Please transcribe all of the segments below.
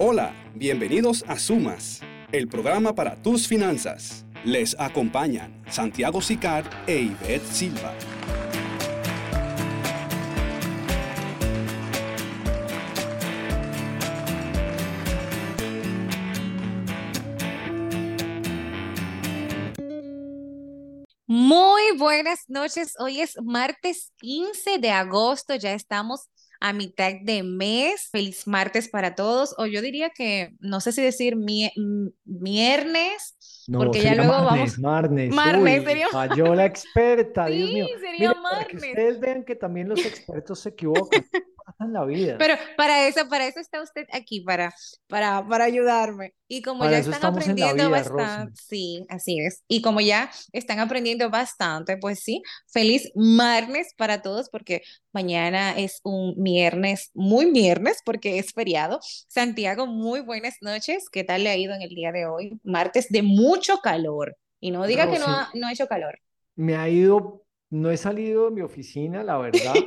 Hola, bienvenidos a Sumas, el programa para tus finanzas. Les acompañan Santiago Sicar e Ivette Silva. Muy buenas noches. Hoy es martes 15 de agosto. Ya estamos a mitad de mes. Feliz martes para todos. O yo diría que, no sé si decir viernes, No, porque ya sería luego Marnes, vamos. Marnes. Martes Uy, sería. falló la experta, Sí, Dios mío. sería Miren, para que martes. ustedes vean que también los expertos se equivocan. Pasa en la vida. Pero para eso está usted aquí, para ayudarme. Y como Para ya eso están estamos en la aprendiendo vida, Rosy. bastante, sí, así es. Y como ya están aprendiendo bastante, pues sí, feliz martes para todos, porque mañana es un viernes, porque es feriado. Santiago, muy buenas noches. ¿Qué tal le ha ido en el día de hoy? Martes de mucho calor. Y no diga que Rosy, no ha hecho calor. me ha ido, no he salido de mi oficina, la verdad.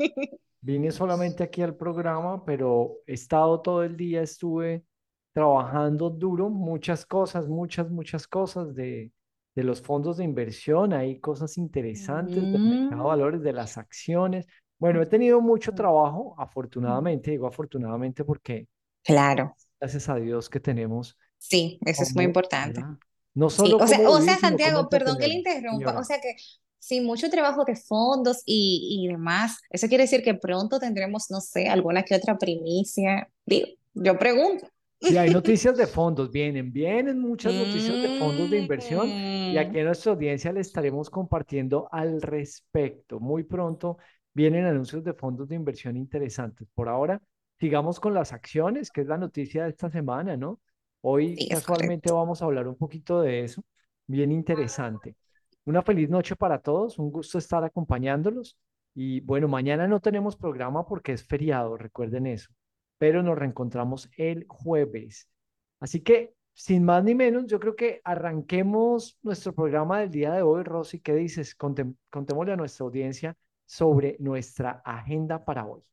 Vine solamente aquí al programa, pero he estado todo el día, estuve trabajando duro, muchas cosas, muchas cosas de los fondos de inversión, hay cosas interesantes del mercado de Mm, valores, de las acciones. Bueno, he tenido mucho trabajo, afortunadamente, digo afortunadamente porque claro, gracias a Dios que tenemos sí, eso es muy como, importante. ¿verdad? No Sí, solo cómo o vivir, sea, sino cómo Santiago, perdón que le entretenernos. interrumpa, o Señora. sea que sí, mucho trabajo de fondos y demás, eso quiere decir que pronto tendremos, no sé, alguna que otra primicia. Digo, yo pregunto. Sí, hay noticias de fondos, vienen muchas noticias de fondos de inversión y Mm, aquí a nuestra audiencia le estaremos compartiendo al respecto. Muy pronto vienen anuncios de fondos de inversión interesantes. Por ahora, sigamos con las acciones, que es la noticia de esta semana, ¿no? Hoy sí, es casualmente correcto. vamos a hablar un poquito de eso, bien interesante. Una feliz noche para todos, un gusto estar acompañándolos y bueno, mañana no tenemos programa porque es feriado, recuerden eso, pero nos reencontramos el jueves. Así que, sin más ni menos, yo creo que arranquemos nuestro programa del día de hoy. Rosy, ¿qué dices? Contémosle a nuestra audiencia sobre nuestra agenda para hoy.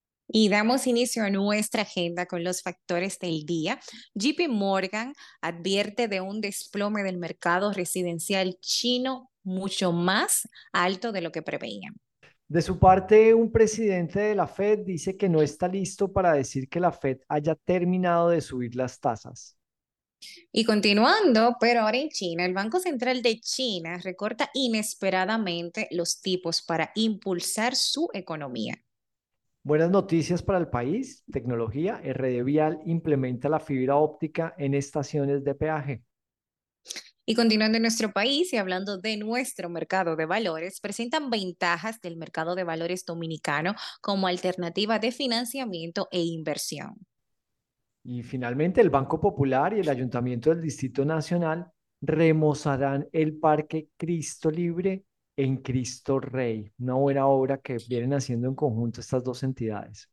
Y damos inicio a nuestra agenda con los factores del día. JP Morgan advierte de un desplome del mercado residencial chino mucho más alto de lo que preveían. De su parte, un presidente de la Fed dice que no está listo para decir que la Fed haya terminado de subir las tasas. Y continuando, pero ahora en China, el Banco Central de China recorta inesperadamente los tipos para impulsar su economía. Buenas noticias para el país. Tecnología. RD Vial implementa la fibra óptica en estaciones de peaje. Y continuando en nuestro país y hablando de nuestro mercado de valores, presentan ventajas del mercado de valores dominicano como alternativa de financiamiento e inversión. Y finalmente, el Banco Popular y el Ayuntamiento del Distrito Nacional remozarán el Parque Cristo Libre en Cristo Rey, una buena obra que vienen haciendo en conjunto estas dos entidades.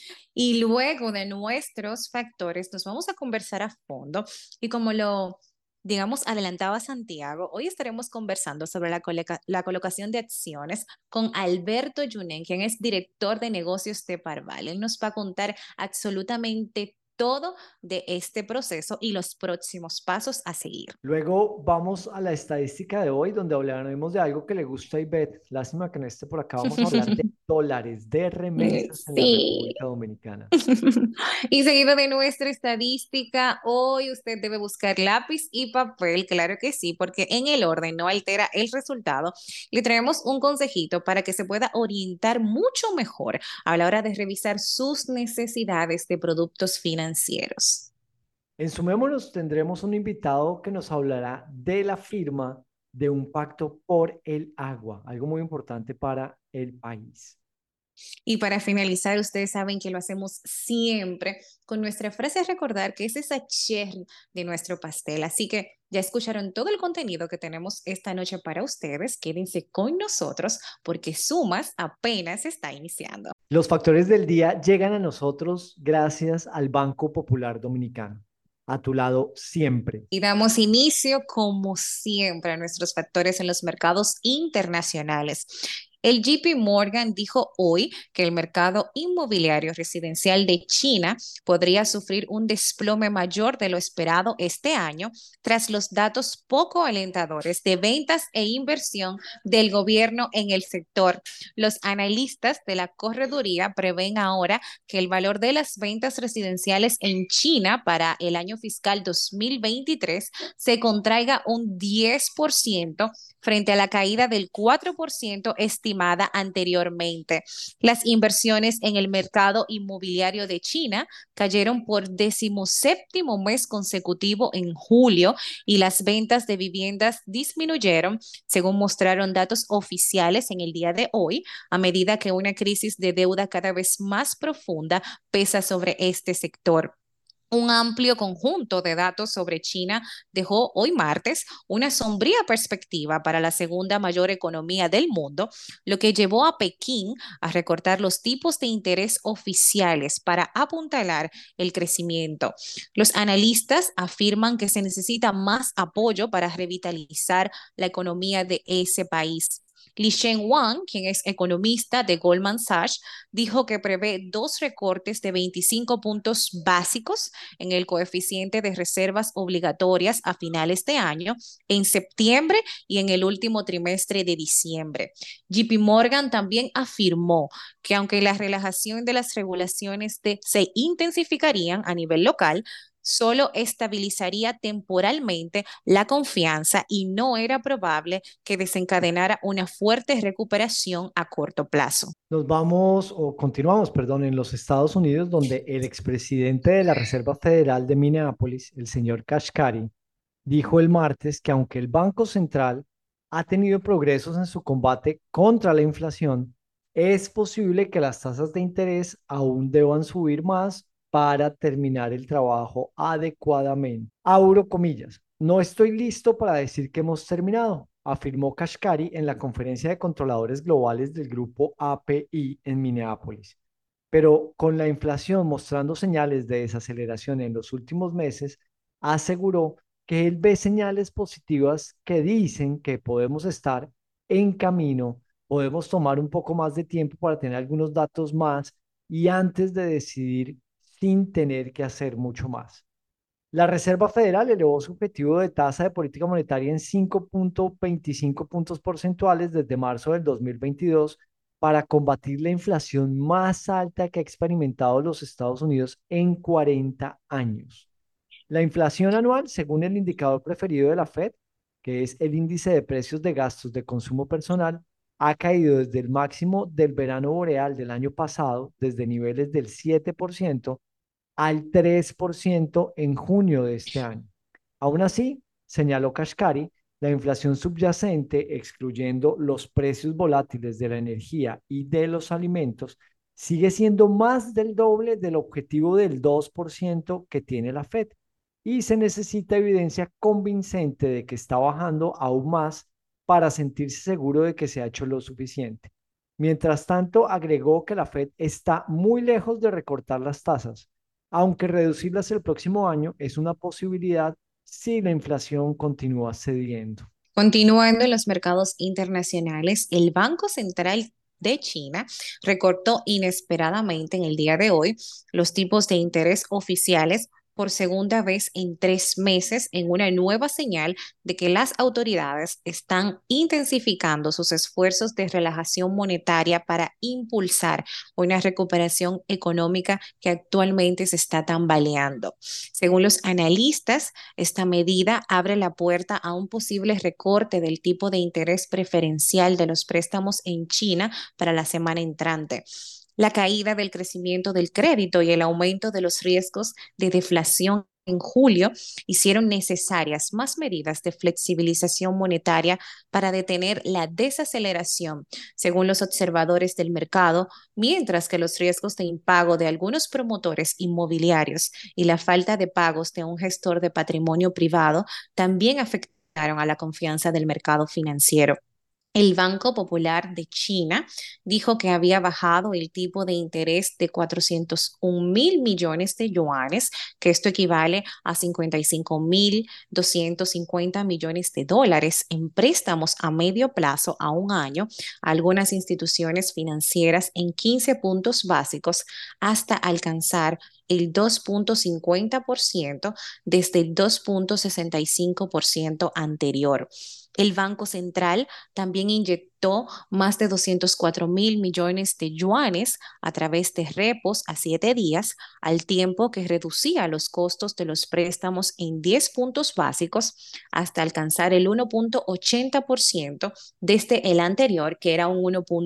Y luego de nuestros factores, nos vamos a conversar a fondo y como lo, digamos, adelantaba Santiago, hoy estaremos conversando sobre la colocación de acciones con Alberto Yunen, quien es director de negocios de Parval. Él nos va a contar absolutamente todo de este proceso y los próximos pasos a seguir. Luego vamos a la estadística de hoy, donde hablaremos de algo que le gusta a Ivette. Lástima que no esté por acá. Vamos a hablar de dólares, de remesas en la Sí. República Dominicana. Y seguido de nuestra estadística, hoy usted debe buscar lápiz y papel, claro que sí, porque en el orden no altera el resultado. Le traemos un consejito para que se pueda orientar mucho mejor a la hora de revisar sus necesidades de productos financieros. En Sumémonos tendremos un invitado que nos hablará de la firma de un pacto por el agua, algo muy importante para el país. Y para finalizar, ustedes saben que lo hacemos siempre con nuestra frase a recordar que es esa cherry de nuestro pastel. Así que ya escucharon todo el contenido que tenemos esta noche para ustedes. Quédense con nosotros porque Sumas apenas está iniciando. Los factores del día llegan a nosotros gracias al Banco Popular Dominicano. A tu lado siempre. Y damos inicio, como siempre, a nuestros factores en los mercados internacionales. El JP Morgan dijo hoy que el mercado inmobiliario residencial de China podría sufrir un desplome mayor de lo esperado este año tras los datos poco alentadores de ventas e inversión del gobierno en el sector. Los analistas de la correduría prevén ahora que el valor de las ventas residenciales en China para el año fiscal 2023 se contraiga un 10% frente a la caída del 4% estimada anteriormente. Las inversiones en el mercado inmobiliario de China cayeron por 17º mes consecutivo en julio y las ventas de viviendas disminuyeron, según mostraron datos oficiales en el día de hoy, a medida que una crisis de deuda cada vez más profunda pesa sobre este sector. Un amplio conjunto de datos sobre China dejó hoy martes una sombría perspectiva para la segunda mayor economía del mundo, lo que llevó a Pekín a recortar los tipos de interés oficiales para apuntalar el crecimiento. Los analistas afirman que se necesita más apoyo para revitalizar la economía de ese país. Li Shenhuang, quien es economista de Goldman Sachs, dijo que prevé dos recortes de 25 puntos básicos en el coeficiente de reservas obligatorias a finales de año, en septiembre y en el último trimestre de diciembre. JP Morgan también afirmó que aunque la relajación de las regulaciones se intensificarían a nivel local, solo estabilizaría temporalmente la confianza y no era probable que desencadenara una fuerte recuperación a corto plazo. Nos vamos o continuamos, perdón, en los Estados Unidos, donde el expresidente de la Reserva Federal de Minneapolis, el señor Kashkari, dijo el martes que aunque el Banco Central ha tenido progresos en su combate contra la inflación, es posible que las tasas de interés aún deban subir más para terminar el trabajo adecuadamente. Abro comillas, no estoy listo para decir que hemos terminado, afirmó Kashkari en la conferencia de controladores globales del grupo API en Minneapolis. Pero con la inflación mostrando señales de desaceleración en los últimos meses, aseguró que él ve señales positivas que dicen que podemos estar en camino, podemos tomar un poco más de tiempo para tener algunos datos más y antes de decidir sin tener que hacer mucho más. La Reserva Federal elevó su objetivo de tasa de política monetaria en 5.25 puntos porcentuales desde marzo del 2022 para combatir la inflación más alta que ha experimentado los Estados Unidos en 40 años. La inflación anual, según el indicador preferido de la Fed, que es el índice de precios de gastos de consumo personal, ha caído desde el máximo del verano boreal del año pasado, desde niveles del 7%, al 3% en junio de este año. Aún así, señaló Kashkari, la inflación subyacente, excluyendo los precios volátiles de la energía y de los alimentos, sigue siendo más del doble del objetivo del 2% que tiene la Fed y se necesita evidencia convincente de que está bajando aún más para sentirse seguro de que se ha hecho lo suficiente. Mientras tanto, agregó que la Fed está muy lejos de recortar las tasas, aunque reducirlas el próximo año es una posibilidad si la inflación continúa cediendo. Continuando en los mercados internacionales, el Banco Central de China recortó inesperadamente en el día de hoy los tipos de interés oficiales por segunda vez en 3 meses, en una nueva señal de que las autoridades están intensificando sus esfuerzos de relajación monetaria para impulsar una recuperación económica que actualmente se está tambaleando. Según los analistas, esta medida abre la puerta a un posible recorte del tipo de interés preferencial de los préstamos en China para la semana entrante. La caída del crecimiento del crédito y el aumento de los riesgos de deflación en julio hicieron necesarias más medidas de flexibilización monetaria para detener la desaceleración, según los observadores del mercado, mientras que los riesgos de impago de algunos promotores inmobiliarios y la falta de pagos de un gestor de patrimonio privado también afectaron a la confianza del mercado financiero. El Banco Popular de China dijo que había bajado el tipo de interés de 401.000 millones de yuanes, que esto equivale a 55.250 millones de dólares en préstamos a medio plazo a un año a algunas instituciones financieras en 15 puntos básicos hasta alcanzar el 2,50% desde el 2,65% anterior. El Banco Central también inyectó más de 204.000 millones de yuanes a través de repos a 7 días, al tiempo que reducía los costos de los préstamos en 10 puntos básicos hasta alcanzar el 1,80% desde el anterior, que era un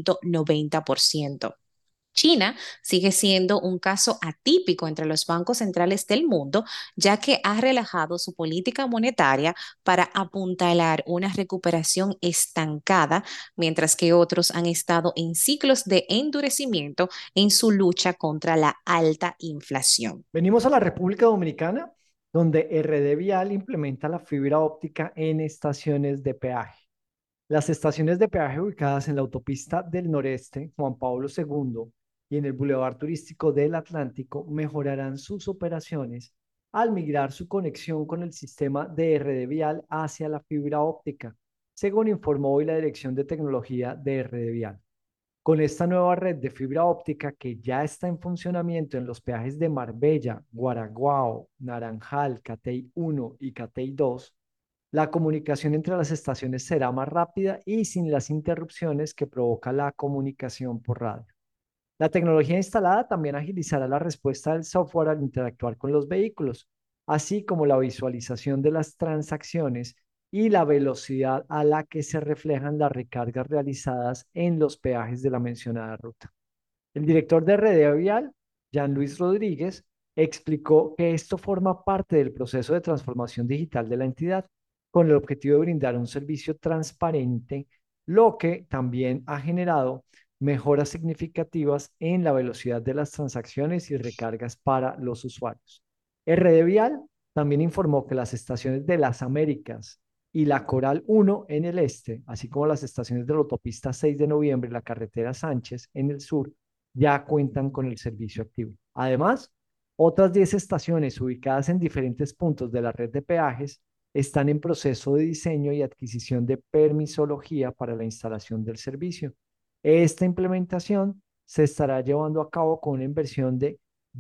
1,90%. China sigue siendo un caso atípico entre los bancos centrales del mundo, ya que ha relajado su política monetaria para apuntalar una recuperación estancada, mientras que otros han estado en ciclos de endurecimiento en su lucha contra la alta inflación. Venimos a la República Dominicana, donde RD Vial implementa la fibra óptica en estaciones de peaje. Las estaciones de peaje ubicadas en la autopista del Noreste, Juan Pablo II, y en el Boulevard Turístico del Atlántico mejorarán sus operaciones al migrar su conexión con el sistema de RD Vial hacia la fibra óptica, según informó hoy la Dirección de Tecnología de RD Vial. Con esta nueva red de fibra óptica que ya está en funcionamiento en los peajes de Marbella, Guaraguao, Naranjal, Catey 1 y Catey 2, la comunicación entre las estaciones será más rápida y sin las interrupciones que provoca la comunicación por radio. La tecnología instalada también agilizará la respuesta del software al interactuar con los vehículos, así como la visualización de las transacciones y la velocidad a la que se reflejan las recargas realizadas en los peajes de la mencionada ruta. El director de Red Vial, Jean Luis Rodríguez, explicó que esto forma parte del proceso de transformación digital de la entidad, con el objetivo de brindar un servicio transparente, lo que también ha generado mejoras significativas en la velocidad de las transacciones y recargas para los usuarios. RD Vial también informó que las estaciones de Las Américas y la Coral 1 en el este, así como las estaciones de la autopista 6 de noviembre y la carretera Sánchez en el sur, ya cuentan con el servicio activo. Además, otras 10 estaciones ubicadas en diferentes puntos de la red de peajes están en proceso de diseño y adquisición de permisología para la instalación del servicio. Esta implementación se estará llevando a cabo con una inversión de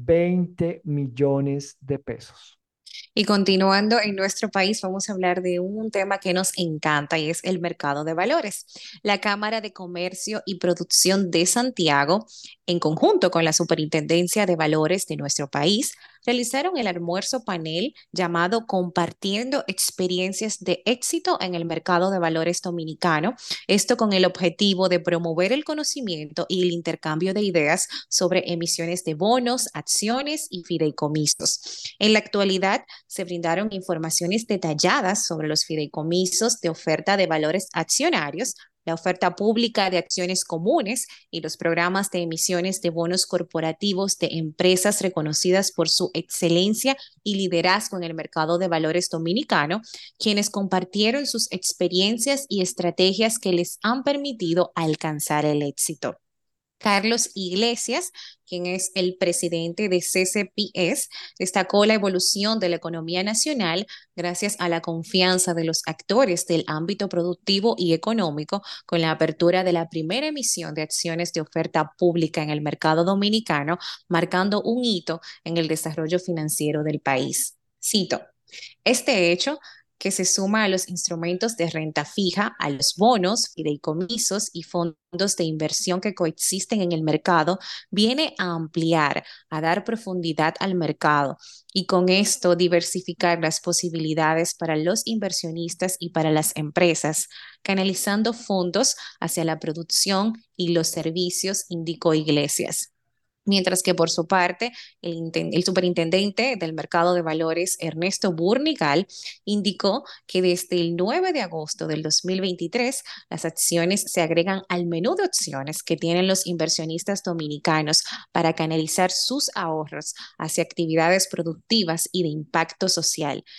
20 millones de pesos. Y continuando en nuestro país, vamos a hablar de un tema que nos encanta y es el mercado de valores. La Cámara de Comercio y Producción de Santiago, en conjunto con la Superintendencia de Valores de nuestro país, realizaron el almuerzo panel llamado Compartiendo Experiencias de Éxito en el Mercado de Valores Dominicano. Esto con el objetivo de promover el conocimiento y el intercambio de ideas sobre emisiones de bonos, acciones y fideicomisos. En la actualidad, se brindaron informaciones detalladas sobre los fideicomisos de oferta de valores accionarios, la oferta pública de acciones comunes y los programas de emisiones de bonos corporativos de empresas reconocidas por su excelencia y liderazgo en el mercado de valores dominicano, quienes compartieron sus experiencias y estrategias que les han permitido alcanzar el éxito. Carlos Iglesias, quien es el presidente de CCPS, destacó la evolución de la economía nacional gracias a la confianza de los actores del ámbito productivo y económico con la apertura de la primera emisión de acciones de oferta pública en el mercado dominicano, marcando un hito en el desarrollo financiero del país. Cito. Este hecho, que se suma a los instrumentos de renta fija, a los bonos, fideicomisos y fondos de inversión que coexisten en el mercado, viene a ampliar, a dar profundidad al mercado y con esto diversificar las posibilidades para los inversionistas y para las empresas, canalizando fondos hacia la producción y los servicios, indicó Iglesias. Mientras que por su parte, el superintendente del mercado de valores, Ernesto Burnigal, indicó que desde el 9 de agosto del 2023, las acciones se agregan al menú de opciones que tienen los inversionistas dominicanos para canalizar sus ahorros hacia actividades productivas y de impacto social,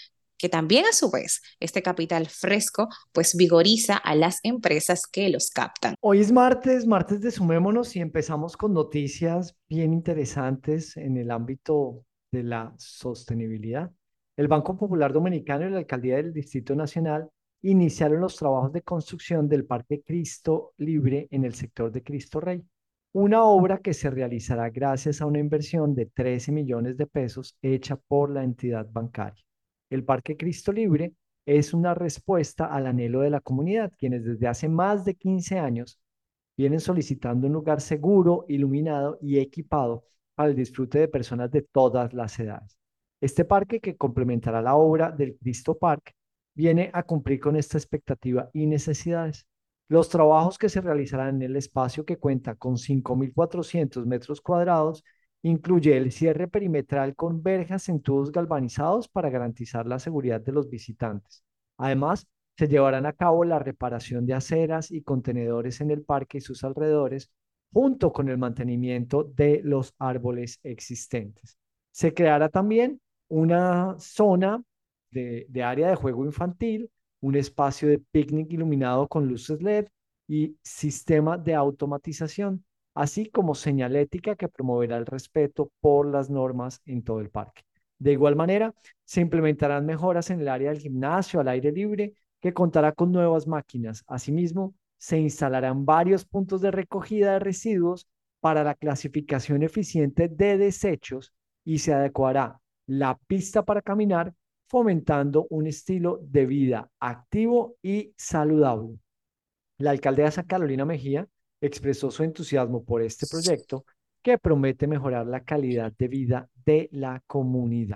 que también a su vez este capital fresco pues vigoriza a las empresas que los captan. Hoy es martes, martes de Sumémonos y empezamos con noticias bien interesantes en el ámbito de la sostenibilidad. El Banco Popular Dominicano y la Alcaldía del Distrito Nacional iniciaron los trabajos de construcción del Parque Cristo Libre en el sector de Cristo Rey, una obra que se realizará gracias a una inversión de 13 millones de pesos hecha por la entidad bancaria. El Parque Cristo Libre es una respuesta al anhelo de la comunidad, quienes desde hace más de 15 años vienen solicitando un lugar seguro, iluminado y equipado para el disfrute de personas de todas las edades. Este parque, que complementará la obra del Cristo Park, viene a cumplir con esta expectativa y necesidades. Los trabajos que se realizarán en el espacio, que cuenta con 5.400 metros cuadrados, incluye el cierre perimetral con verjas en tubos galvanizados para garantizar la seguridad de los visitantes. Además, se llevarán a cabo la reparación de aceras y contenedores en el parque y sus alrededores, junto con el mantenimiento de los árboles existentes. Se creará también una zona de área de juego infantil, un espacio de picnic iluminado con luces LED y sistema de automatización, así como señalética que promoverá el respeto por las normas en todo el parque. De igual manera, se implementarán mejoras en el área del gimnasio al aire libre, que contará con nuevas máquinas. Asimismo, se instalarán varios puntos de recogida de residuos para la clasificación eficiente de desechos y se adecuará la pista para caminar, fomentando un estilo de vida activo y saludable. La alcaldesa Carolina Mejía expresó su entusiasmo por este proyecto, que promete mejorar la calidad de vida de la comunidad.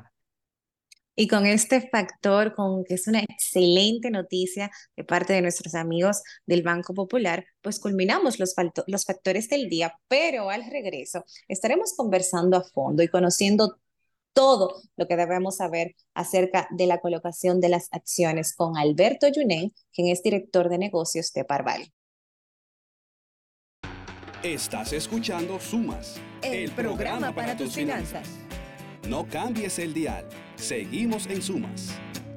Y con este factor, con que es una excelente noticia de parte de nuestros amigos del Banco Popular, pues culminamos los factores del día, pero al regreso estaremos conversando a fondo y conociendo todo lo que debemos saber acerca de la colocación de las acciones con Alberto Yunen, quien es director de negocios de Parval. Estás escuchando Sumas, el programa para tus finanzas. No cambies el dial. Seguimos en Sumas.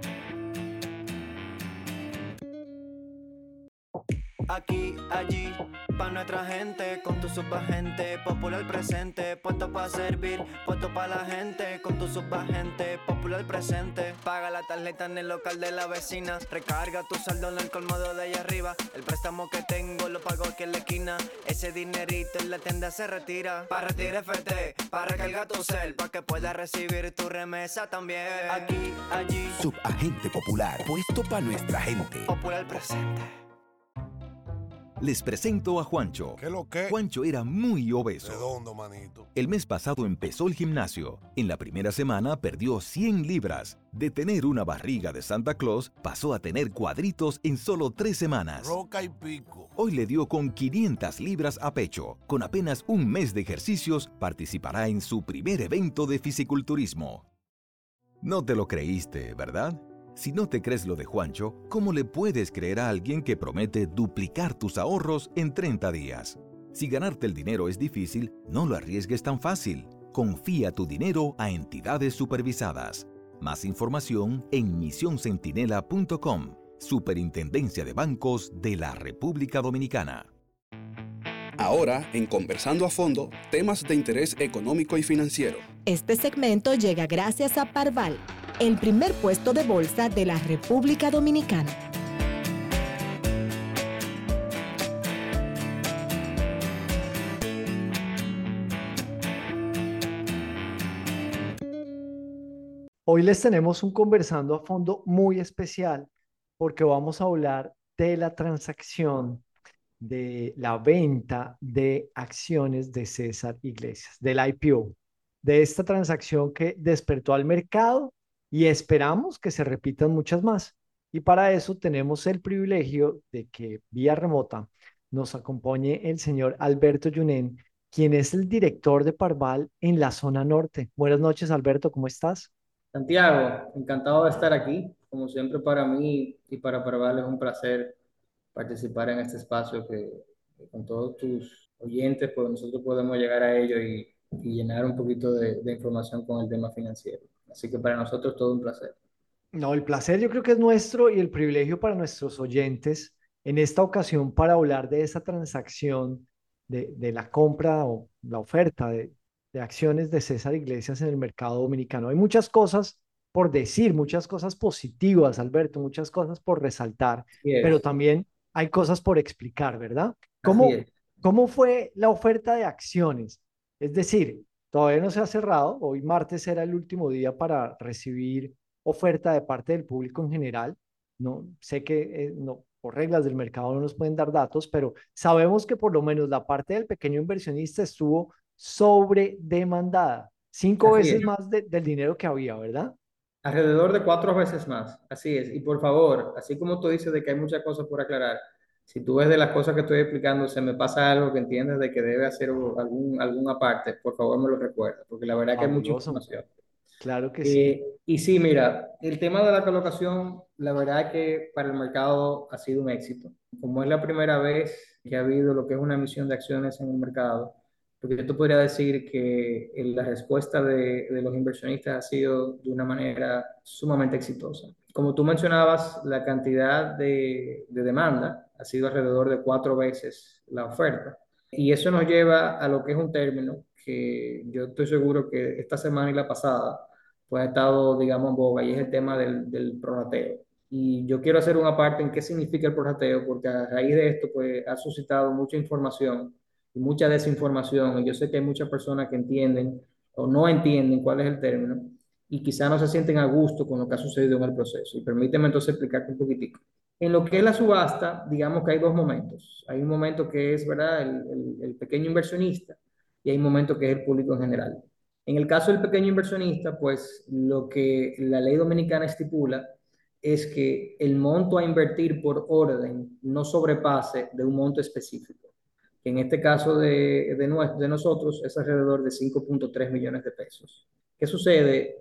Aquí, allí, pa' nuestra gente, con tu subagente, popular presente, puesto pa' servir, puesto pa' la gente, con tu subagente, popular presente. Paga la tarjeta en el local de la vecina, recarga tu saldo en el colmado de allá arriba, el préstamo que tengo lo pago aquí en la esquina, ese dinerito en la tienda se retira, pa' retirar FT, pa' recargar tu cel, pa' que puedas recibir tu remesa también. Aquí, allí, Subagente Popular, puesto pa' nuestra gente. popular presente. Les presento a Juancho. ¿Qué lo que? Juancho era muy obeso. Redondo, manito. El mes pasado empezó el gimnasio. En la primera semana perdió 100 libras. De tener una barriga de Santa Claus, pasó a tener cuadritos en solo 3 semanas. Roca y pico. Hoy le dio con 500 libras a pecho. Con apenas un mes de ejercicios, participará en su primer evento de fisiculturismo. No te lo creíste, ¿verdad? Si no te crees lo de Juancho, ¿cómo le puedes creer a alguien que promete duplicar tus ahorros en 30 días? Si ganarte el dinero es difícil, no lo arriesgues tan fácil. Confía tu dinero a entidades supervisadas. Más información en misioncentinela.com, Superintendencia de Bancos de la República Dominicana. Ahora, en Conversando a Fondo, temas de interés económico y financiero. Este segmento llega gracias a Parval, el primer puesto de bolsa de la República Dominicana. Hoy les tenemos un conversando a fondo muy especial, porque vamos a hablar de la transacción de la venta de acciones de César Iglesias, del IPO, de esta transacción que despertó al mercado y esperamos que se repitan muchas más. Y para eso tenemos el privilegio de que vía remota nos acompañe el señor Alberto Yunen, quien es el director de Parval en la zona norte. Buenas noches, Alberto, ¿cómo estás? Santiago, encantado de estar aquí. Como siempre para mí y para Parval es un placer participar en este espacio que con todos tus oyentes, pues nosotros podemos llegar a ello y llenar un poquito de información con el tema financiero. Así que para nosotros todo un placer. No, el placer yo creo que es nuestro y el privilegio para nuestros oyentes en esta ocasión para hablar de esta transacción de la compra o la oferta de acciones de César Iglesias en el mercado dominicano. Hay muchas cosas por decir, muchas cosas positivas, Alberto, muchas cosas por resaltar, Así pero es, también hay cosas por explicar, ¿verdad? así ¿Cómo, es. cómo fue la oferta de acciones? Es decir, todavía no se ha cerrado, hoy martes era el último día para recibir oferta de parte del público en general. No sé que no, por reglas del mercado no nos pueden dar datos, pero sabemos que por lo menos la parte del pequeño inversionista estuvo sobredemandada, cinco Así veces es. más del dinero que había, ¿verdad? Alrededor de 4 veces más, así es. Y por favor, así como tú dices de que hay muchas cosas por aclarar, si tú ves de las cosas que estoy explicando, se me pasa algo que entiendes de que debe hacer alguna parte, por favor me lo recuerda, porque la verdad que hay mucha Fabuloso, información. claro que sí. Y sí, mira, el tema de la colocación, la verdad que para el mercado ha sido un éxito. Como es la primera vez que ha habido lo que es una emisión de acciones en el mercado, porque yo te podría decir que la respuesta de los inversionistas ha sido de una manera sumamente exitosa. Como tú mencionabas, la cantidad de demanda ha sido alrededor de 4 veces la oferta. Y eso nos lleva a lo que es un término que yo estoy seguro que esta semana y la pasada pues ha estado, digamos, en boga, y es el tema del prorrateo. Y yo quiero hacer una parte en qué significa el prorrateo, porque a raíz de esto, pues ha suscitado mucha información y mucha desinformación, y yo sé que hay muchas personas que entienden o no entienden cuál es el término, y quizá no se sienten a gusto con lo que ha sucedido en el proceso. Y permíteme entonces explicarte un poquitico. En lo que es la subasta, digamos que hay dos momentos. Hay un momento que es, ¿verdad?, el pequeño inversionista, y hay un momento que es el público en general. En el caso del pequeño inversionista, pues lo que la ley dominicana estipula es que el monto a invertir por orden no sobrepase de un monto específico, que en este caso de nosotros es alrededor de 5.3 millones de pesos. ¿Qué sucede?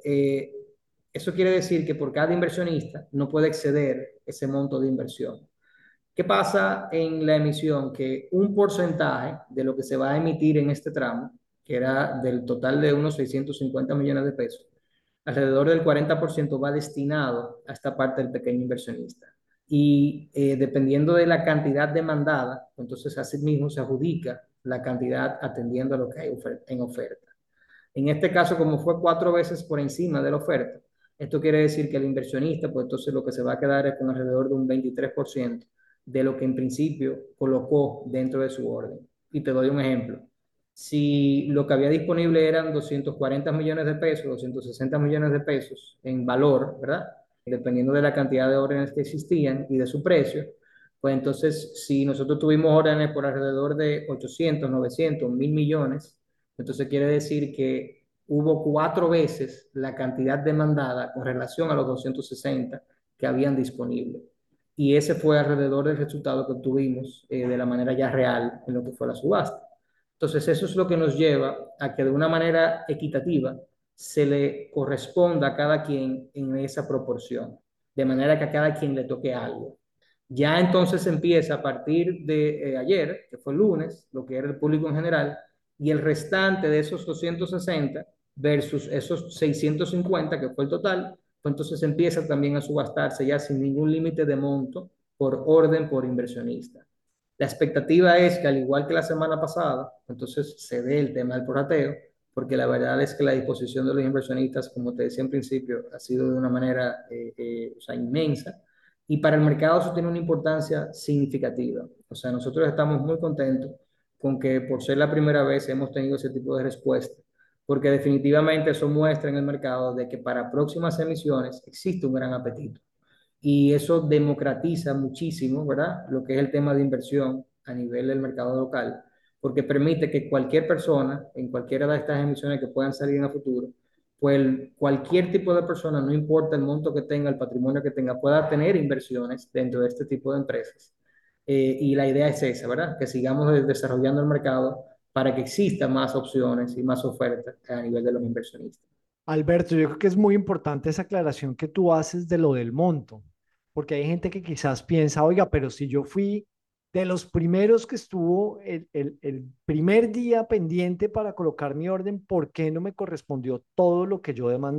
Eso quiere decir que por cada inversionista no puede exceder ese monto de inversión. ¿Qué pasa en la emisión? Que un porcentaje de lo que se va a emitir en este tramo, que era del total de unos 650 millones de pesos, alrededor del 40% va destinado a esta parte del pequeño inversionista. Y dependiendo de la cantidad demandada, entonces así mismo se adjudica la cantidad atendiendo a lo que hay en oferta. En este caso, como fue 4 veces por encima de la oferta, esto quiere decir que el inversionista, pues entonces lo que se va a quedar es con alrededor de un 23% de lo que en principio colocó dentro de su orden. Y te doy un ejemplo. Si lo que había disponible eran 240 millones de pesos, 260 millones de pesos en valor, ¿verdad? Dependiendo de la cantidad de órdenes que existían y de su precio, pues entonces si nosotros tuvimos órdenes por alrededor de 800, 900, 1.000 millones, entonces quiere decir que hubo 4 veces la cantidad demandada con relación a los 260 que habían disponible. Y ese fue alrededor del resultado que obtuvimos de la manera ya real en lo que fue la subasta. Entonces eso es lo que nos lleva a que de una manera equitativa se le corresponda a cada quien en esa proporción, de manera que a cada quien le toque algo. Ya entonces empieza a partir de ayer, que fue el lunes, lo que era el público en general, y el restante de esos 260 versus esos 650, que fue el total, pues entonces empieza también a subastarse ya sin ningún límite de monto por orden por inversionista. La expectativa es que al igual que la semana pasada, entonces se dé el tema del prorrateo, porque la verdad es que la disposición de los inversionistas, como te decía en principio, ha sido de una manera o sea, inmensa, y para el mercado eso tiene una importancia significativa. O sea, nosotros estamos muy contentos con que por ser la primera vez hemos tenido ese tipo de respuesta, porque definitivamente eso muestra en el mercado de que para próximas emisiones existe un gran apetito. Y eso democratiza muchísimo, ¿verdad? Lo que es el tema de inversión a nivel del mercado local, porque permite que cualquier persona, en cualquiera de estas emisiones que puedan salir en el futuro, pues cualquier tipo de persona, no importa el monto que tenga, el patrimonio que tenga, pueda tener inversiones dentro de este tipo de empresas. Y la idea es esa, ¿verdad? Que sigamos desarrollando el mercado para que existan más opciones y más ofertas a nivel de los inversionistas. Alberto, yo creo que es muy importante esa aclaración que tú haces de lo del monto, porque hay gente que quizás piensa, oiga, pero si yo fui de los primeros que estuvo el primer día pendiente para colocar mi orden, ¿por qué no me correspondió todo lo que yo demandé?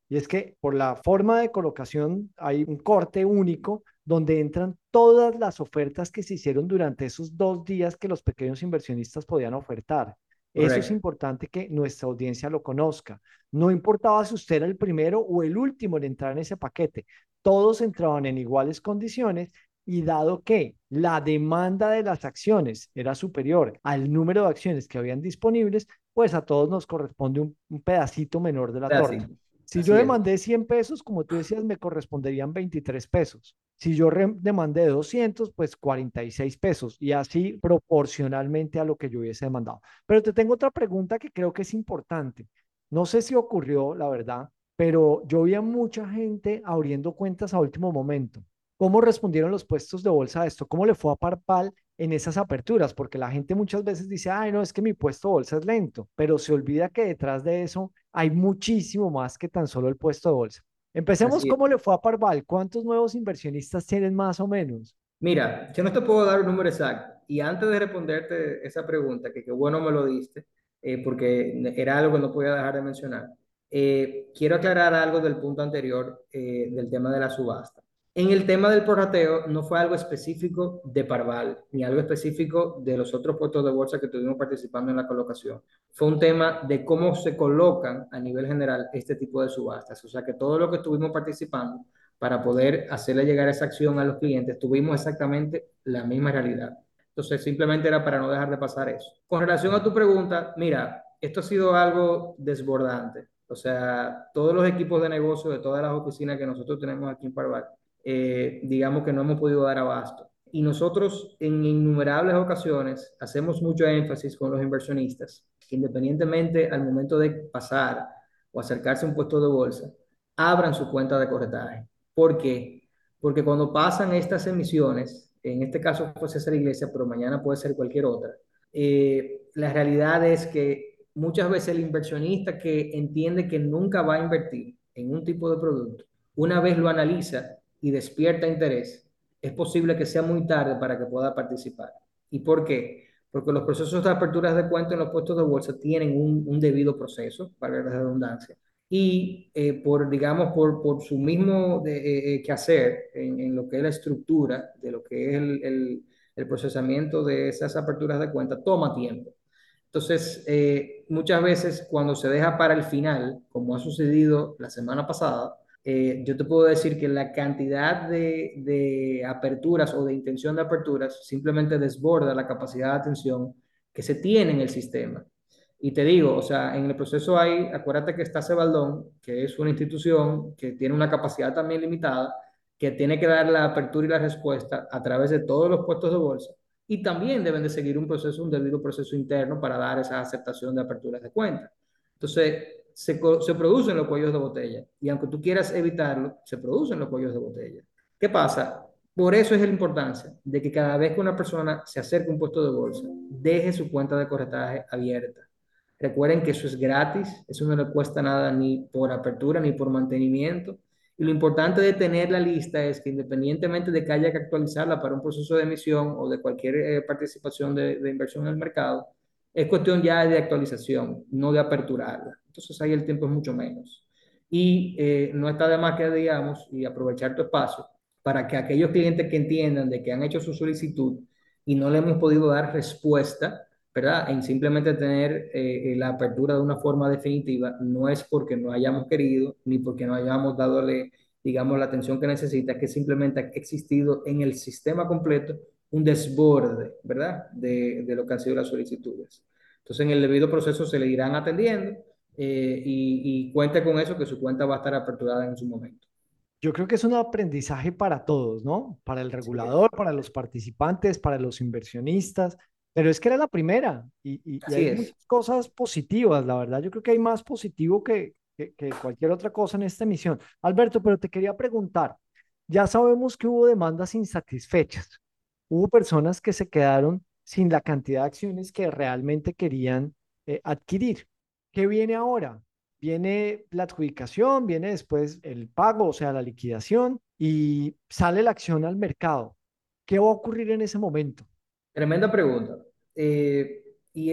Y es que por la forma de colocación hay un corte único donde entran todas las ofertas que se hicieron durante esos 2 días que los pequeños inversionistas podían ofertar. Eso es Correcto. importante que nuestra audiencia lo conozca. No importaba si usted era el primero o el último en entrar en ese paquete, todos entraban en iguales condiciones y dado que la demanda de las acciones era superior al número de acciones que habían disponibles, pues a todos nos corresponde un pedacito menor de la torta. Así, Si yo así es. demandé 100 pesos, como tú decías, me corresponderían 23 pesos. Si yo demandé 200, pues 46 pesos y así proporcionalmente a lo que yo hubiese demandado. Pero te tengo otra pregunta que creo que es importante. No sé si ocurrió, la verdad, pero yo vi a mucha gente abriendo cuentas a último momento. ¿Cómo respondieron los puestos de bolsa a esto? ¿Cómo le fue a Parpal en esas aperturas? Porque la gente muchas veces dice, ay, no, es que mi puesto de bolsa es lento, pero se olvida que detrás de eso hay muchísimo más que tan solo el puesto de bolsa. Empecemos, Así es. ¿cómo le fue a Parval? ¿Cuántos nuevos inversionistas tienen más o menos? Mira, yo no te puedo dar un número exacto. Y antes de responderte esa pregunta, que qué bueno me lo diste, porque era algo que no podía dejar de mencionar, quiero aclarar algo del punto anterior, del tema de la subasta. En el tema del prorrateo no fue algo específico de Parval, ni algo específico de los otros puestos de bolsa que estuvimos participando en la colocación. Fue un tema de cómo se colocan a nivel general este tipo de subastas. O sea que todo lo que estuvimos participando para poder hacerle llegar esa acción a los clientes, tuvimos exactamente la misma realidad. Entonces, simplemente era para no dejar de pasar eso. Con relación a tu pregunta, mira, esto ha sido algo desbordante. O sea, todos los equipos de negocio de todas las oficinas que nosotros tenemos aquí en Parval, digamos que no hemos podido dar abasto. Y nosotros en innumerables ocasiones hacemos mucho énfasis con los inversionistas, que independientemente al momento de pasar o acercarse a un puesto de bolsa, abran su cuenta de corretaje. ¿Por qué? Porque cuando pasan estas emisiones, en este caso puede ser Iglesia, pero mañana puede ser cualquier otra, la realidad es que muchas veces el inversionista que entiende que nunca va a invertir en un tipo de producto, una vez lo analiza y despierta interés, es posible que sea muy tarde para que pueda participar. ¿Y por qué? Porque los procesos de aperturas de cuenta en los puestos de bolsa tienen un debido proceso, para la redundancia, y digamos, por su mismo quehacer en lo que es la estructura de lo que es el procesamiento de esas aperturas de cuenta, toma tiempo. Entonces, muchas veces cuando se deja para el final, como ha sucedido la semana pasada, yo te puedo decir que la cantidad de aperturas o de intención de aperturas simplemente desborda la capacidad de atención que se tiene en el sistema. Y te digo, o sea, en el proceso hay, acuérdate que está Cebaldón, que es una institución que tiene una capacidad también limitada, que tiene que dar la apertura y la respuesta a través de todos los puestos de bolsa. Y también deben de seguir un proceso, un debido proceso interno para dar esa aceptación de aperturas de cuenta. Entonces, se producen los cuellos de botella. Y aunque tú quieras evitarlo, se producen los cuellos de botella. ¿Qué pasa? Por eso es la importancia de que cada vez que una persona se acerque a un puesto de bolsa, deje su cuenta de corretaje abierta. Recuerden que eso es gratis, eso no le cuesta nada ni por apertura ni por mantenimiento. Y lo importante de tener la lista es que independientemente de que haya que actualizarla para un proceso de emisión o de cualquier participación de inversión en el mercado, es cuestión ya de actualización, no de aperturarla. Entonces ahí el tiempo es mucho menos. Y no está de más que digamos y aprovechar tu espacio para que aquellos clientes que entiendan de que han hecho su solicitud y no le hemos podido dar respuesta, ¿verdad? En simplemente tener la apertura de una forma definitiva, no es porque no hayamos querido, ni porque no hayamos dadole, digamos, la atención que necesita, que simplemente ha existido en el sistema completo un desborde, ¿verdad? De lo que han sido las solicitudes. Entonces, en el debido proceso se le irán atendiendo y cuente con eso, que su cuenta va a estar aperturada en su momento. Yo creo que es un aprendizaje para todos, ¿no? Para el Así es. regulador, para los participantes, para los inversionistas, pero es que era la primera y Así hay es. muchas cosas positivas, la verdad. Yo creo que hay más positivo que cualquier otra cosa en esta emisión. Alberto, pero te quería preguntar, ya sabemos que hubo demandas insatisfechas, hubo personas que se quedaron sin la cantidad de acciones que realmente querían adquirir. ¿Qué viene ahora? Viene la adjudicación, viene después el pago, o sea, la liquidación, y sale la acción al mercado. ¿Qué va a ocurrir en ese momento? Tremenda pregunta.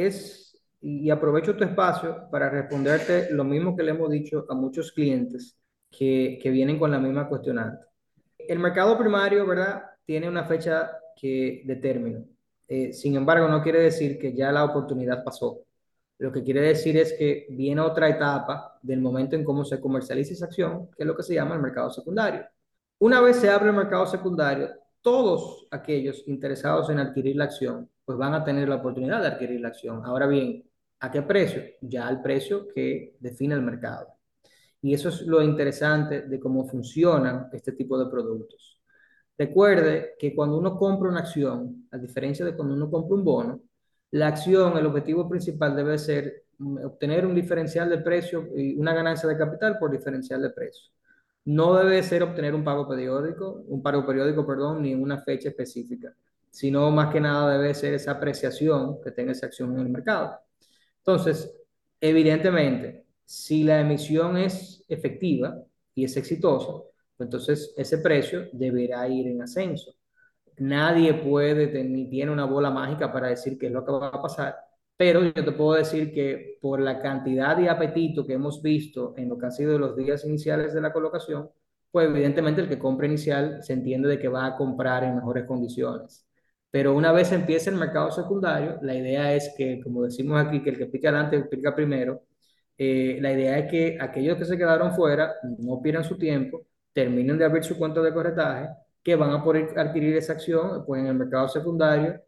Y aprovecho tu espacio para responderte lo mismo que le hemos dicho a muchos clientes que vienen con la misma cuestionante. El mercado primario, ¿verdad? Tiene una fecha de término. Sin embargo, no quiere decir que ya la oportunidad pasó. Lo que quiere decir es que viene otra etapa del momento en cómo se comercializa esa acción, que es lo que se llama el mercado secundario. Una vez se abre el mercado secundario, todos aquellos interesados en adquirir la acción, pues van a tener la oportunidad de adquirir la acción. Ahora bien, ¿a qué precio? Ya al precio que define el mercado. Y eso es lo interesante de cómo funcionan este tipo de productos. Recuerde que cuando uno compra una acción, a diferencia de cuando uno compra un bono, la acción, el objetivo principal debe ser obtener un diferencial de precio y una ganancia de capital por diferencial de precio. No debe ser obtener un pago periódico, perdón, ni una fecha específica, sino más que nada debe ser esa apreciación que tenga esa acción en el mercado. Entonces, evidentemente, si la emisión es efectiva y es exitosa, pues entonces ese precio deberá ir en ascenso. Nadie ni tiene una bola mágica para decir qué es lo que va a pasar, pero yo te puedo decir que por la cantidad de apetito que hemos visto en lo que han sido los días iniciales de la colocación, pues evidentemente el que compra inicial se entiende de que va a comprar en mejores condiciones. Pero una vez empiece el mercado secundario, la idea es que, como decimos aquí, que el que pica adelante pica primero. La idea es que aquellos que se quedaron fuera no pierdan su tiempo, terminen de abrir su cuenta de corretaje, que van a poder adquirir esa acción pues, en el mercado secundario,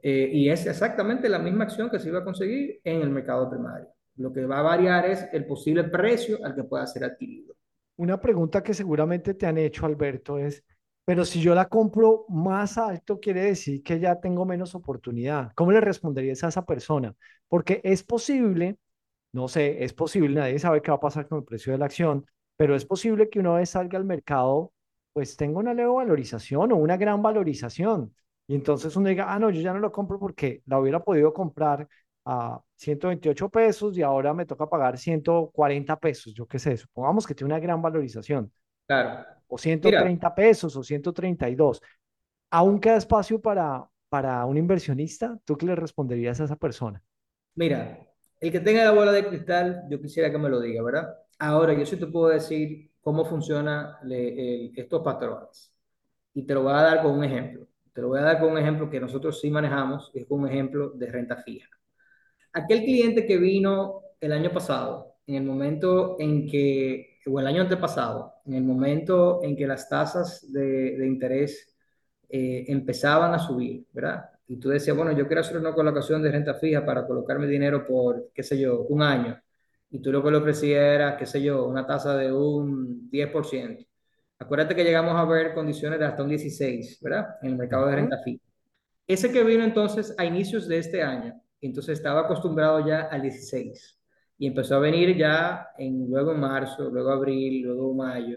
y es exactamente la misma acción que se iba a conseguir en el mercado primario. Lo que va a variar es el posible precio al que pueda ser adquirido. Una pregunta que seguramente te han hecho, Alberto, es, pero si yo la compro más alto, quiere decir que ya tengo menos oportunidad. ¿Cómo le responderías a esa persona? Porque es posible, no sé, es posible, nadie sabe qué va a pasar con el precio de la acción, pero es posible que una vez salga al mercado, pues tenga una leve valorización o una gran valorización. Y entonces uno diga, ah, no, yo ya no lo compro porque la hubiera podido comprar a 128 pesos y ahora me toca pagar 140 pesos, yo qué sé, supongamos que tiene una gran valorización, Claro. o ciento Mira, treinta pesos o 132. ¿Aún queda espacio para un inversionista? ¿Tú qué le responderías a esa persona? Mira, el que tenga la bola de cristal, yo quisiera que me lo diga, ¿verdad? Ahora, yo sí te puedo decir cómo funcionan estos patrones. Y te lo voy a dar con un ejemplo. Te lo voy a dar con un ejemplo que nosotros sí manejamos, es un ejemplo de renta fija. Aquel cliente que vino el año pasado, en el momento en que, o el año antepasado, en el momento en que las tasas de interés empezaban a subir, ¿verdad? Y tú decías, bueno, yo quiero hacer una colocación de renta fija para colocarme dinero por, qué sé yo, un año. Y tú lo que le ofrecías era, qué sé yo, una tasa de un 10%. Acuérdate que llegamos a ver condiciones de hasta un 16, ¿verdad? En el mercado de Ujú. renta fija. Ese que vino entonces a inicios de este año, entonces estaba acostumbrado ya al 16 y empezó a venir ya luego en marzo, luego abril, luego mayo,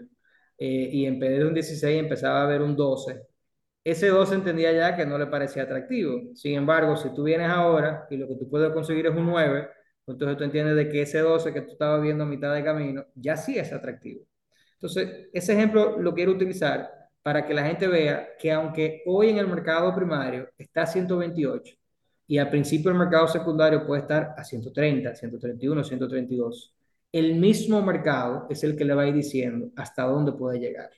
y en vez de un 16 empezaba a ver un 12. Ese 12 entendía ya que no le parecía atractivo. Sin embargo, si tú vienes ahora y lo que tú puedes conseguir es un 9, pues entonces tú entiendes de que ese 12 que tú estabas viendo a mitad de camino ya sí es atractivo. Entonces, ese ejemplo lo quiero utilizar para que la gente vea que aunque hoy en el mercado primario está a 128 y al principio el mercado secundario puede estar a 130, 131, 132, el mismo mercado es el que le va a ir diciendo hasta dónde puede llegar.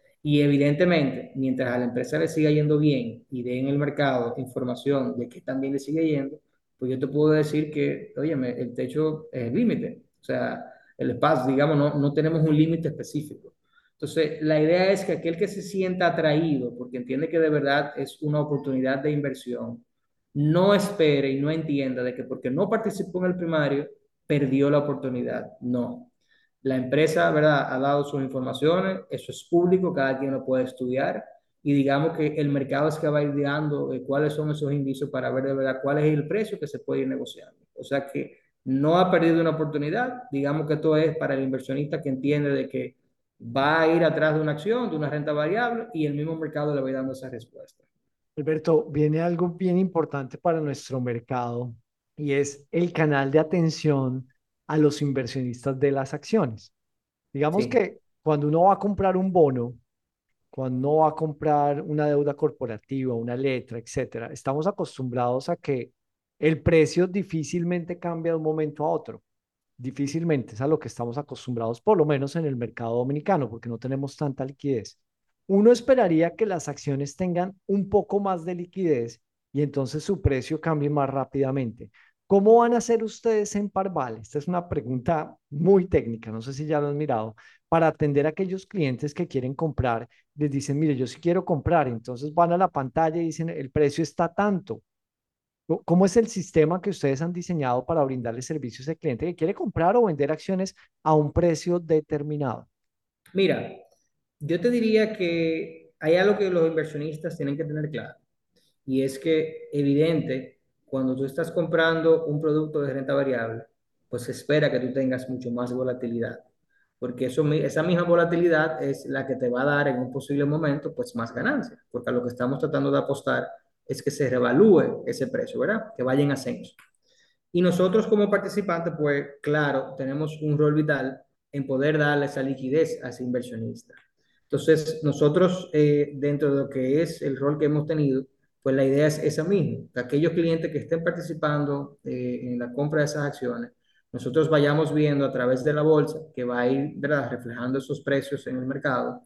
Y evidentemente, mientras a la empresa le siga yendo bien y dé en el mercado información de que también le sigue yendo, pues yo te puedo decir que, oye, el techo es el límite. O sea, el espacio, digamos, no tenemos un límite específico. Entonces, la idea es que aquel que se sienta atraído, porque entiende que de verdad es una oportunidad de inversión, no espere y no entienda de que porque no participó en el primario, perdió la oportunidad. No. La empresa, ¿verdad?, ha dado sus informaciones, eso es público, cada quien lo puede estudiar y digamos que el mercado es que va a ir dando cuáles son esos indicios para ver de verdad cuál es el precio que se puede ir negociando. O sea que no ha perdido una oportunidad, digamos que esto es para el inversionista que entiende de que va a ir atrás de una acción, de una renta variable y el mismo mercado le va a ir dando esa respuesta. Alberto, viene algo bien importante para nuestro mercado y es el canal de atención a los inversionistas de las acciones. Digamos Sí, que cuando uno va a comprar un bono, cuando uno va a comprar una deuda corporativa, una letra, etcétera, estamos acostumbrados a que el precio difícilmente cambia de un momento a otro. Difícilmente es a lo que estamos acostumbrados, por lo menos en el mercado dominicano, porque no tenemos tanta liquidez. Uno esperaría que las acciones tengan un poco más de liquidez y entonces su precio cambie más rápidamente. ¿Cómo van a hacer ustedes en Parval? Esta es una pregunta muy técnica, no sé si ya lo han mirado, para atender a aquellos clientes que quieren comprar. Les dicen, mire, yo sí quiero comprar, entonces van a la pantalla y dicen, el precio está tanto. ¿Cómo es el sistema que ustedes han diseñado para brindarle servicios al cliente que quiere comprar o vender acciones a un precio determinado? Mira, yo te diría que hay algo que los inversionistas tienen que tener claro, y es que evidente, cuando tú estás comprando un producto de renta variable, pues se espera que tú tengas mucho más volatilidad, porque esa misma volatilidad es la que te va a dar en un posible momento pues más ganancias, porque a lo que estamos tratando de apostar es que se revalúe ese precio, ¿verdad? Que vaya en ascenso. Y nosotros como participantes, pues claro, tenemos un rol vital en poder darle esa liquidez a ese inversionista. Entonces, nosotros, dentro de lo que es el rol que hemos tenido, pues la idea es esa misma, que aquellos clientes que estén participando en la compra de esas acciones, nosotros vayamos viendo a través de la bolsa, que va a ir, ¿verdad?, reflejando esos precios en el mercado,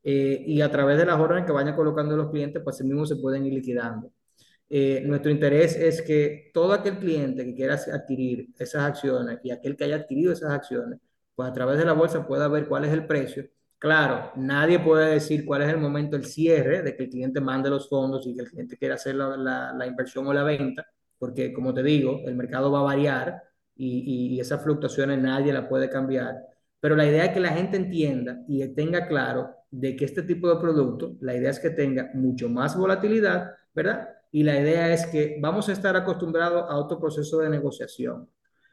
y a través de las órdenes que vayan colocando los clientes, pues así mismo se pueden ir liquidando. Nuestro interés es que todo aquel cliente que quiera adquirir esas acciones y aquel que haya adquirido esas acciones, pues a través de la bolsa pueda ver cuál es el precio. Claro, nadie puede decir cuál es el momento del cierre de que el cliente mande los fondos y que el cliente quiera hacer la inversión o la venta, porque como te digo, el mercado va a variar y esas fluctuaciones nadie las puede cambiar. Pero la idea es que la gente entienda y tenga claro de que este tipo de producto, la idea es que tenga mucho más volatilidad, ¿verdad? Y la idea es que vamos a estar acostumbrados a otro proceso de negociación.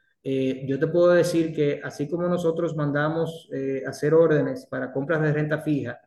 Yo te puedo decir que así como nosotros mandamos hacer órdenes para compras de renta fija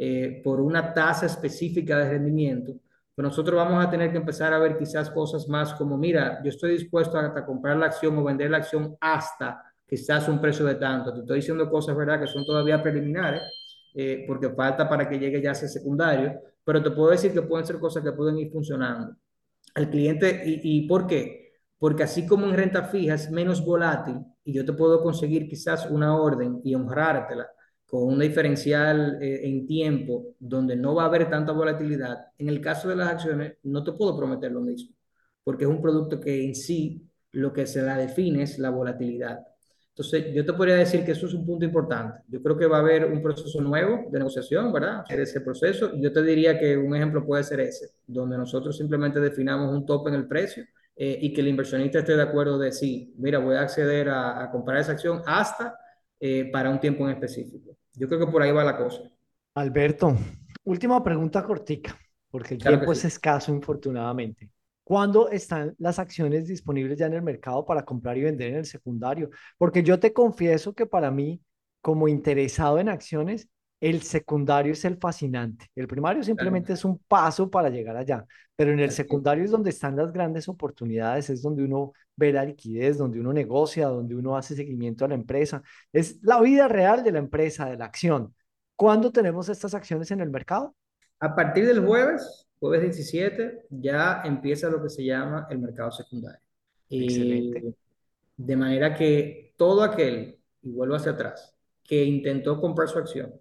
por una tasa específica de rendimiento, pues nosotros vamos a tener que empezar a ver quizás cosas más como, mira, yo estoy dispuesto a comprar la acción o vender la acción hasta quizás un precio de tanto. Te estoy diciendo cosas, ¿verdad?, que son todavía preliminares, porque falta para que llegue ya a ser secundario, pero te puedo decir que pueden ser cosas que pueden ir funcionando. Al cliente, ¿y por qué? Porque así como en renta fija es menos volátil y yo te puedo conseguir quizás una orden y honrártela con un diferencial en tiempo donde no va a haber tanta volatilidad, en el caso de las acciones no te puedo prometer lo mismo, porque es un producto que en sí lo que se la define es la volatilidad. Entonces, yo te podría decir que eso es un punto importante. Yo creo que va a haber un proceso nuevo de negociación, ¿verdad? Hacer ese proceso. Yo te diría que un ejemplo puede ser ese, donde nosotros simplemente definamos un tope en el precio y que el inversionista esté de acuerdo de sí, mira, voy a acceder a comprar esa acción hasta para un tiempo en específico. Yo creo que por ahí va la cosa. Alberto, última pregunta cortica, porque el Claro que tiempo es sí. escaso, infortunadamente. ¿Cuándo están las acciones disponibles ya en el mercado para comprar y vender en el secundario? Porque yo te confieso que para mí, como interesado en acciones, el secundario es el fascinante. El primario Claro. simplemente es un paso para llegar allá, pero en el Así es. secundario es donde están las grandes oportunidades, es donde uno ve la liquidez, donde uno negocia, donde uno hace seguimiento a la empresa. Es la vida real de la empresa, de la acción. ¿Cuándo tenemos estas acciones en el mercado? A partir del jueves 17, ya empieza lo que se llama el mercado secundario. Excelente. Y de manera que todo aquel, y vuelvo hacia atrás, que intentó comprar su acción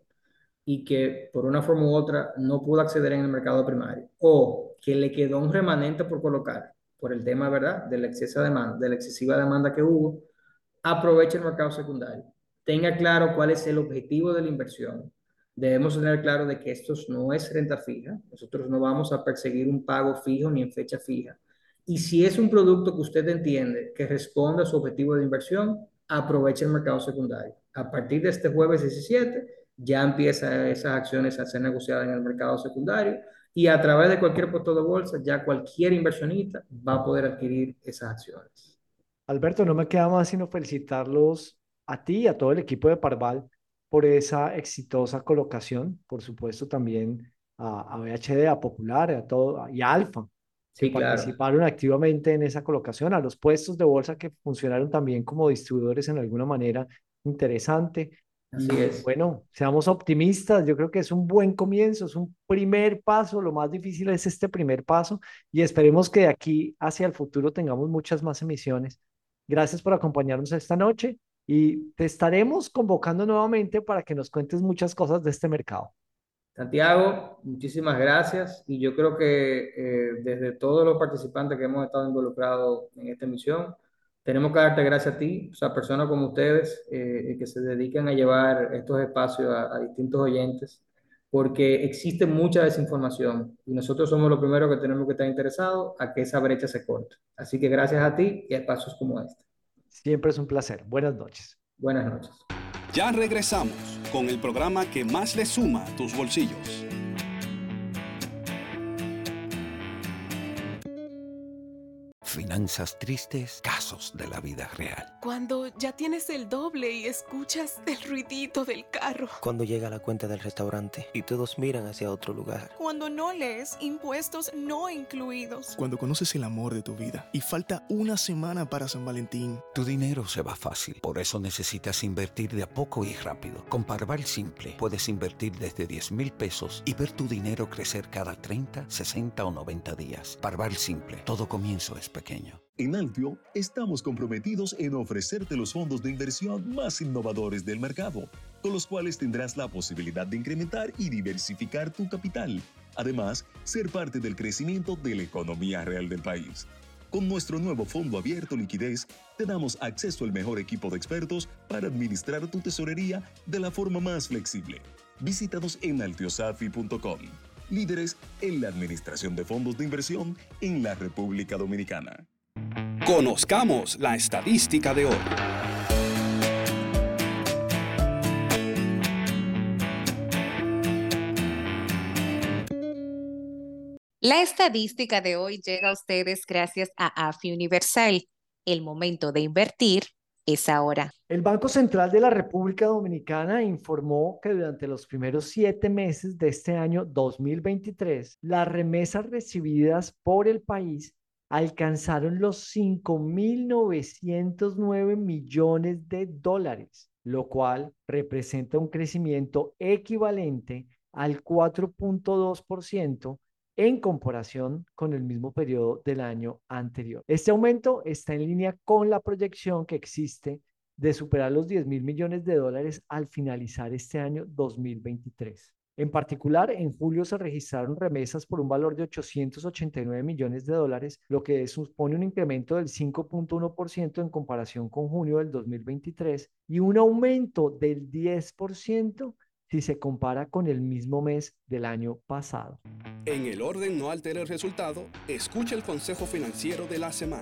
y que por una forma u otra no pudo acceder en el mercado primario, o que le quedó un remanente por colocar, por el tema, ¿verdad?, de la excesiva demanda que hubo, aproveche el mercado secundario. Tenga claro cuál es el objetivo de la inversión. Debemos tener claro de que esto no es renta fija. Nosotros no vamos a perseguir un pago fijo ni en fecha fija. Y si es un producto que usted entiende que responde a su objetivo de inversión, aproveche el mercado secundario. A partir de este jueves 17, ya empiezan esas acciones a ser negociadas en el mercado secundario y a través de cualquier puesto de bolsa, ya cualquier inversionista va a poder adquirir esas acciones. Alberto, no me queda más sino felicitarlos a ti y a todo el equipo de Parval por esa exitosa colocación. Por supuesto, también a BHD, a Popular, a todo, y a Alfa, que Sí, claro. participaron activamente en esa colocación, a los puestos de bolsa que funcionaron también como distribuidores en alguna manera interesante. Así Y es. bueno, seamos optimistas, yo creo que es un buen comienzo, es un primer paso, lo más difícil es este primer paso y esperemos que de aquí hacia el futuro tengamos muchas más emisiones. Gracias por acompañarnos esta noche y te estaremos convocando nuevamente para que nos cuentes muchas cosas de este mercado. Santiago, muchísimas gracias y yo creo que desde todos los participantes que hemos estado involucrados en esta emisión, tenemos que darte gracias a ti, o sea, personas como ustedes que se dedican a llevar estos espacios a distintos oyentes, porque existe mucha desinformación y nosotros somos los primeros que tenemos que estar interesados a que esa brecha se corte. Así que gracias a ti y a espacios como este. Siempre es un placer. Buenas noches. Buenas noches. Ya regresamos con el programa que más le suma a tus bolsillos. Finanzas tristes, casos de la vida real. Cuando ya tienes el doble y escuchas el ruidito del carro. Cuando llega la cuenta del restaurante y todos miran hacia otro lugar. Cuando no lees impuestos no incluidos. Cuando conoces el amor de tu vida y falta una semana para San Valentín. Tu dinero se va fácil, por eso necesitas invertir de a poco y rápido. Con Parval Simple puedes invertir desde 10,000 pesos y ver tu dinero crecer cada 30, 60 o 90 días. Parval Simple, todo comienzo es pequeño. En Altio estamos comprometidos en ofrecerte los fondos de inversión más innovadores del mercado, con los cuales tendrás la posibilidad de incrementar y diversificar tu capital. Además, ser parte del crecimiento de la economía real del país. Con nuestro nuevo fondo abierto liquidez, te damos acceso al mejor equipo de expertos para administrar tu tesorería de la forma más flexible. Visítanos en altiosafi.com. Líderes en la administración de fondos de inversión en la República Dominicana. Conozcamos la estadística de hoy. La estadística de hoy llega a ustedes gracias a AFI Universal. El momento de invertir es ahora. El Banco Central de la República Dominicana informó que durante los primeros 7 meses de este año 2023, las remesas recibidas por el país alcanzaron los 5.909 millones de dólares, lo cual representa un crecimiento equivalente al 4.2% en comparación con el mismo periodo del año anterior. Este aumento está en línea con la proyección que existe de superar los 10.000 millones de dólares al finalizar este año 2023. En particular, en julio se registraron remesas por un valor de 889 millones de dólares, lo que supone un incremento del 5.1% en comparación con junio del 2023 y un aumento del 10% si se compara con el mismo mes del año pasado. En el orden no altere el resultado, escucha el consejo financiero de la semana.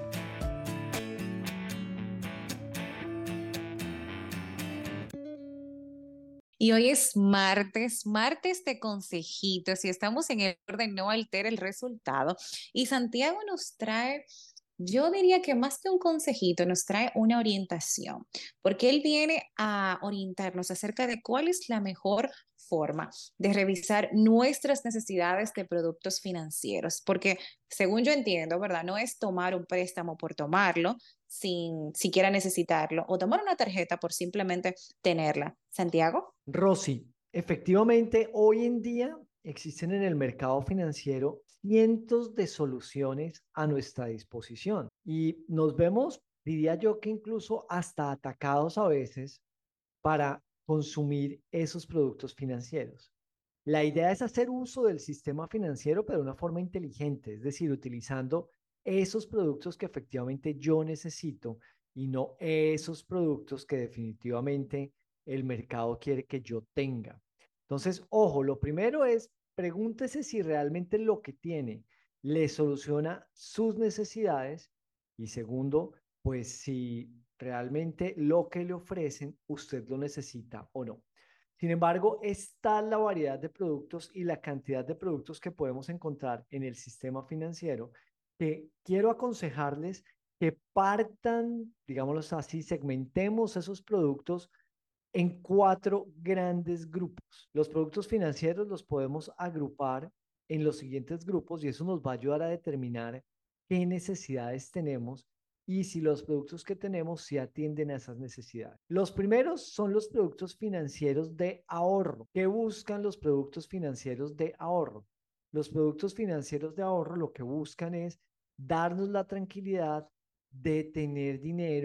Y hoy es martes, martes de consejitos y estamos en el orden no altera el resultado. Y Santiago nos trae, yo diría que más que un consejito, nos trae una orientación, porque él viene a orientarnos acerca de cuál es la mejor forma de revisar nuestras necesidades de productos financieros, porque según yo entiendo, ¿verdad? No es tomar un préstamo por tomarlo, sin siquiera necesitarlo, o tomar una tarjeta por simplemente tenerla. Santiago. Rosy, efectivamente, hoy en día existen en el mercado financiero cientos de soluciones a nuestra disposición y nos vemos, diría yo, que incluso hasta atacados a veces para consumir esos productos financieros. La idea es hacer uso del sistema financiero, pero de una forma inteligente, es decir, utilizando esos productos que efectivamente yo necesito y no esos productos que definitivamente el mercado quiere que yo tenga. Entonces, ojo, lo primero es pregúntese si realmente lo que tiene le soluciona sus necesidades y segundo, pues si realmente lo que le ofrecen usted lo necesita o no. Sin embargo, está la variedad de productos y la cantidad de productos que podemos encontrar en el sistema financiero que quiero aconsejarles que partan, digámoslo así, segmentemos esos productos en 4 grandes grupos. Los productos financieros los podemos agrupar en los siguientes grupos y eso nos va a ayudar a determinar qué necesidades tenemos y si los productos que tenemos sí atienden a esas necesidades. Los primeros son los productos financieros de ahorro. ¿Qué buscan los productos financieros de ahorro? Los productos financieros de ahorro lo que buscan es darnos la tranquilidad de tener dinero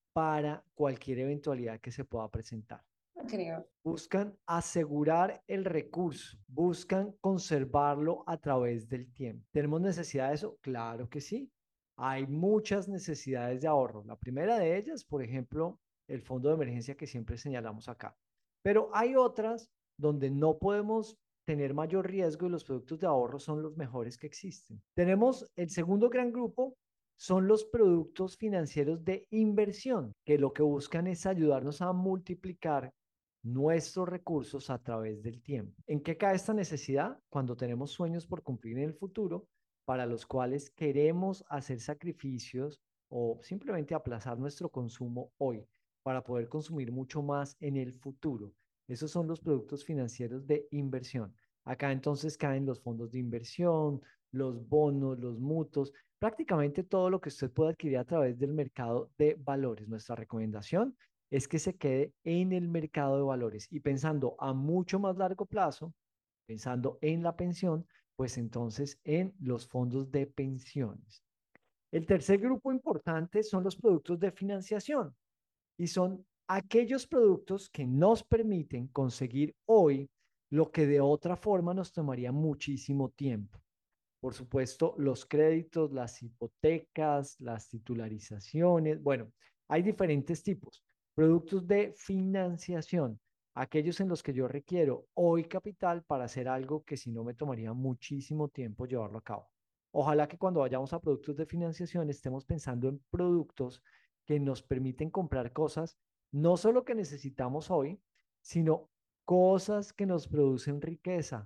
para cualquier eventualidad que se pueda presentar. Creo. Buscan asegurar el recurso, buscan conservarlo a través del tiempo. ¿Tenemos necesidad de eso? Claro que sí. Hay muchas necesidades de ahorro. La primera de ellas, por ejemplo, el fondo de emergencia que siempre señalamos acá. Pero hay otras donde no podemos tener mayor riesgo y los productos de ahorro son los mejores que existen. Tenemos el segundo gran grupo, son los productos financieros de inversión, que lo que buscan es ayudarnos a multiplicar nuestros recursos a través del tiempo. ¿En qué cae esta necesidad? Cuando tenemos sueños por cumplir en el futuro, para los cuales queremos hacer sacrificios o simplemente aplazar nuestro consumo hoy para poder consumir mucho más en el futuro. Esos son los productos financieros de inversión. Acá entonces caen los fondos de inversión, los bonos, los mutuos, prácticamente todo lo que usted puede adquirir a través del mercado de valores. Nuestra recomendación es que se quede en el mercado de valores y pensando a mucho más largo plazo, pensando en la pensión, pues entonces en los fondos de pensiones. El tercer grupo importante son los productos de financiación y son aquellos productos que nos permiten conseguir hoy lo que de otra forma nos tomaría muchísimo tiempo. Por supuesto, los créditos, las hipotecas, las titularizaciones, bueno, hay diferentes tipos. Productos de financiación, aquellos en los que yo requiero hoy capital para hacer algo que si no me tomaría muchísimo tiempo llevarlo a cabo. Ojalá que cuando vayamos a productos de financiación estemos pensando en productos que nos permiten comprar cosas, no solo que necesitamos hoy, sino cosas que nos producen riqueza,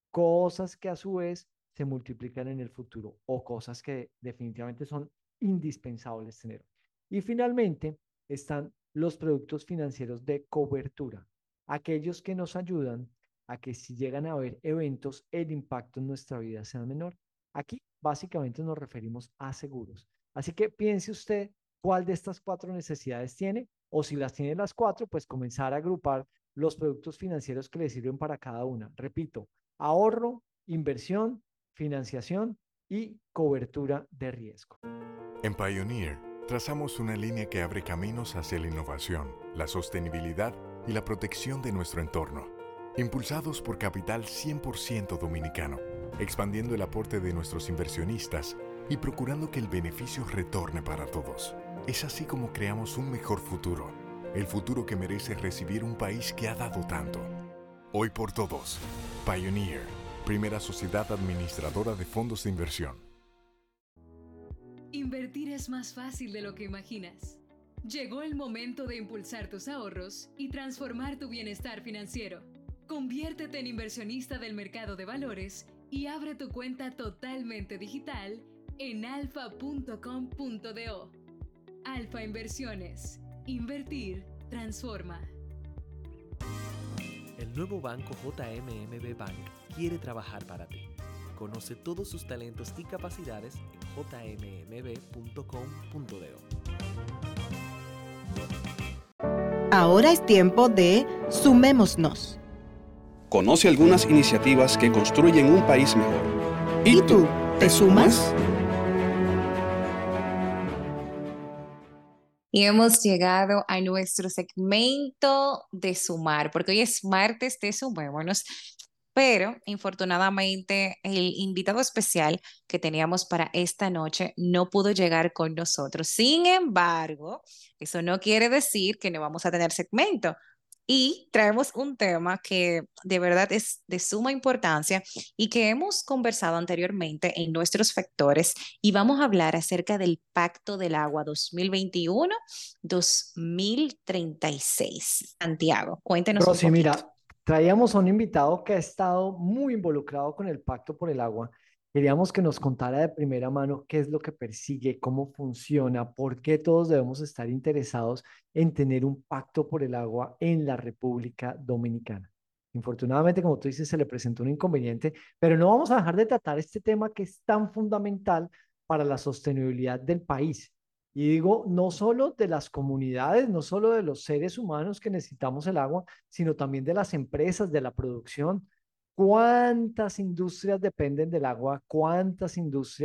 cosas que a su vez se multiplican en el futuro o cosas que definitivamente son indispensables tener. Y finalmente están los productos financieros de cobertura, aquellos que nos ayudan a que si llegan a haber eventos, el impacto en nuestra vida sea menor. Aquí básicamente nos referimos a seguros. Así que piense usted cuál de estas cuatro necesidades tiene o si las tiene las cuatro, pues comenzar a agrupar los productos financieros que le sirven para cada una. Repito, ahorro, inversión, financiación y cobertura de riesgo. En Pioneer, trazamos una línea que abre caminos hacia la innovación, la sostenibilidad y la protección de nuestro entorno. Impulsados por capital 100% dominicano, expandiendo el aporte de nuestros inversionistas y procurando que el beneficio retorne para todos. Es así como creamos un mejor futuro, el futuro que merece recibir un país que ha dado tanto. Hoy por todos, Pioneer, primera sociedad administradora de fondos de inversión. Invertir es más fácil de lo que imaginas. Llegó el momento de impulsar tus ahorros y transformar tu bienestar financiero. Conviértete en inversionista del mercado de valores y abre tu cuenta totalmente digital en alfa.com.do. Alfa Inversiones. Invertir transforma. El nuevo banco JMMB Bank quiere trabajar para ti. Conoce todos sus talentos y capacidades en jmmb.com.do. Ahora es tiempo de Sumémonos. Conoce algunas iniciativas que construyen un país mejor. ¿Y tú, te sumas? Y hemos llegado a nuestro segmento de sumar, porque hoy es martes de Sumémonos, pero infortunadamente el invitado especial que teníamos para esta noche no pudo llegar con nosotros. Sin embargo, eso no quiere decir que no vamos a tener segmento. Y traemos un tema que de verdad es de suma importancia y que hemos conversado anteriormente en nuestros factores y vamos a hablar acerca del Pacto del Agua 2021-2036. Santiago, cuéntenos un Rosy, poquito. mira, traíamos a un invitado que ha estado muy involucrado con el Pacto por el Agua. Queríamos que nos contara de primera mano qué es lo que persigue, cómo funciona, por qué todos debemos estar interesados en tener un pacto por el agua en la República Dominicana. Infortunadamente, como tú dices, se le presentó un inconveniente, pero no vamos a dejar de tratar este tema que es tan fundamental para la sostenibilidad del país. Y digo, no solo de las comunidades, no solo de los seres humanos que necesitamos el agua, sino también de las empresas, de la producción. ¿Cuántas industrias dependen del agua? ¿Cuántas industrias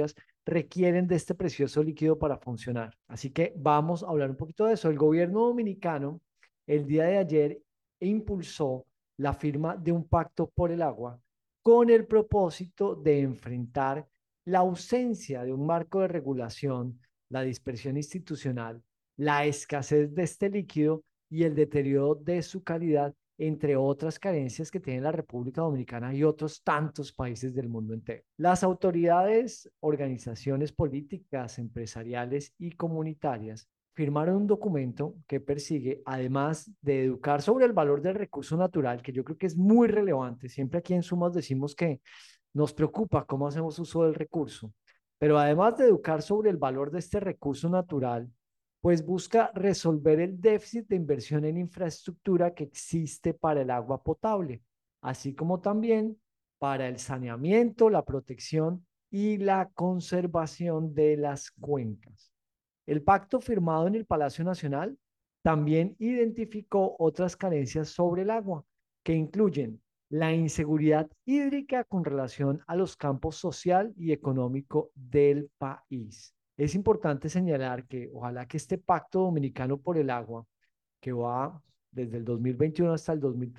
requieren de este precioso líquido para funcionar. Así que vamos a hablar un poquito de eso. El gobierno dominicano el día de ayer impulsó la firma de un pacto por el agua con el propósito de enfrentar la ausencia de un marco de regulación, la dispersión institucional, la escasez de este líquido y el deterioro de su calidad, entre otras carencias que tiene la República Dominicana y otros tantos países del mundo entero. Las autoridades, organizaciones políticas, empresariales y comunitarias firmaron un documento que persigue, además de educar sobre el valor del recurso natural, que yo creo que es muy relevante. Siempre aquí en Sumas decimos que nos preocupa cómo hacemos uso del recurso, pero además de educar sobre el valor de este recurso natural, pues busca resolver el déficit de inversión en infraestructura que existe para el agua potable, así como también para el saneamiento, la protección y la conservación de las cuencas. El pacto firmado en el Palacio Nacional también identificó otras carencias sobre el agua, que incluyen la inseguridad hídrica con relación a los campos social y económico del país. Es importante señalar que ojalá que este pacto dominicano por el agua, que va desde el 2021 hasta el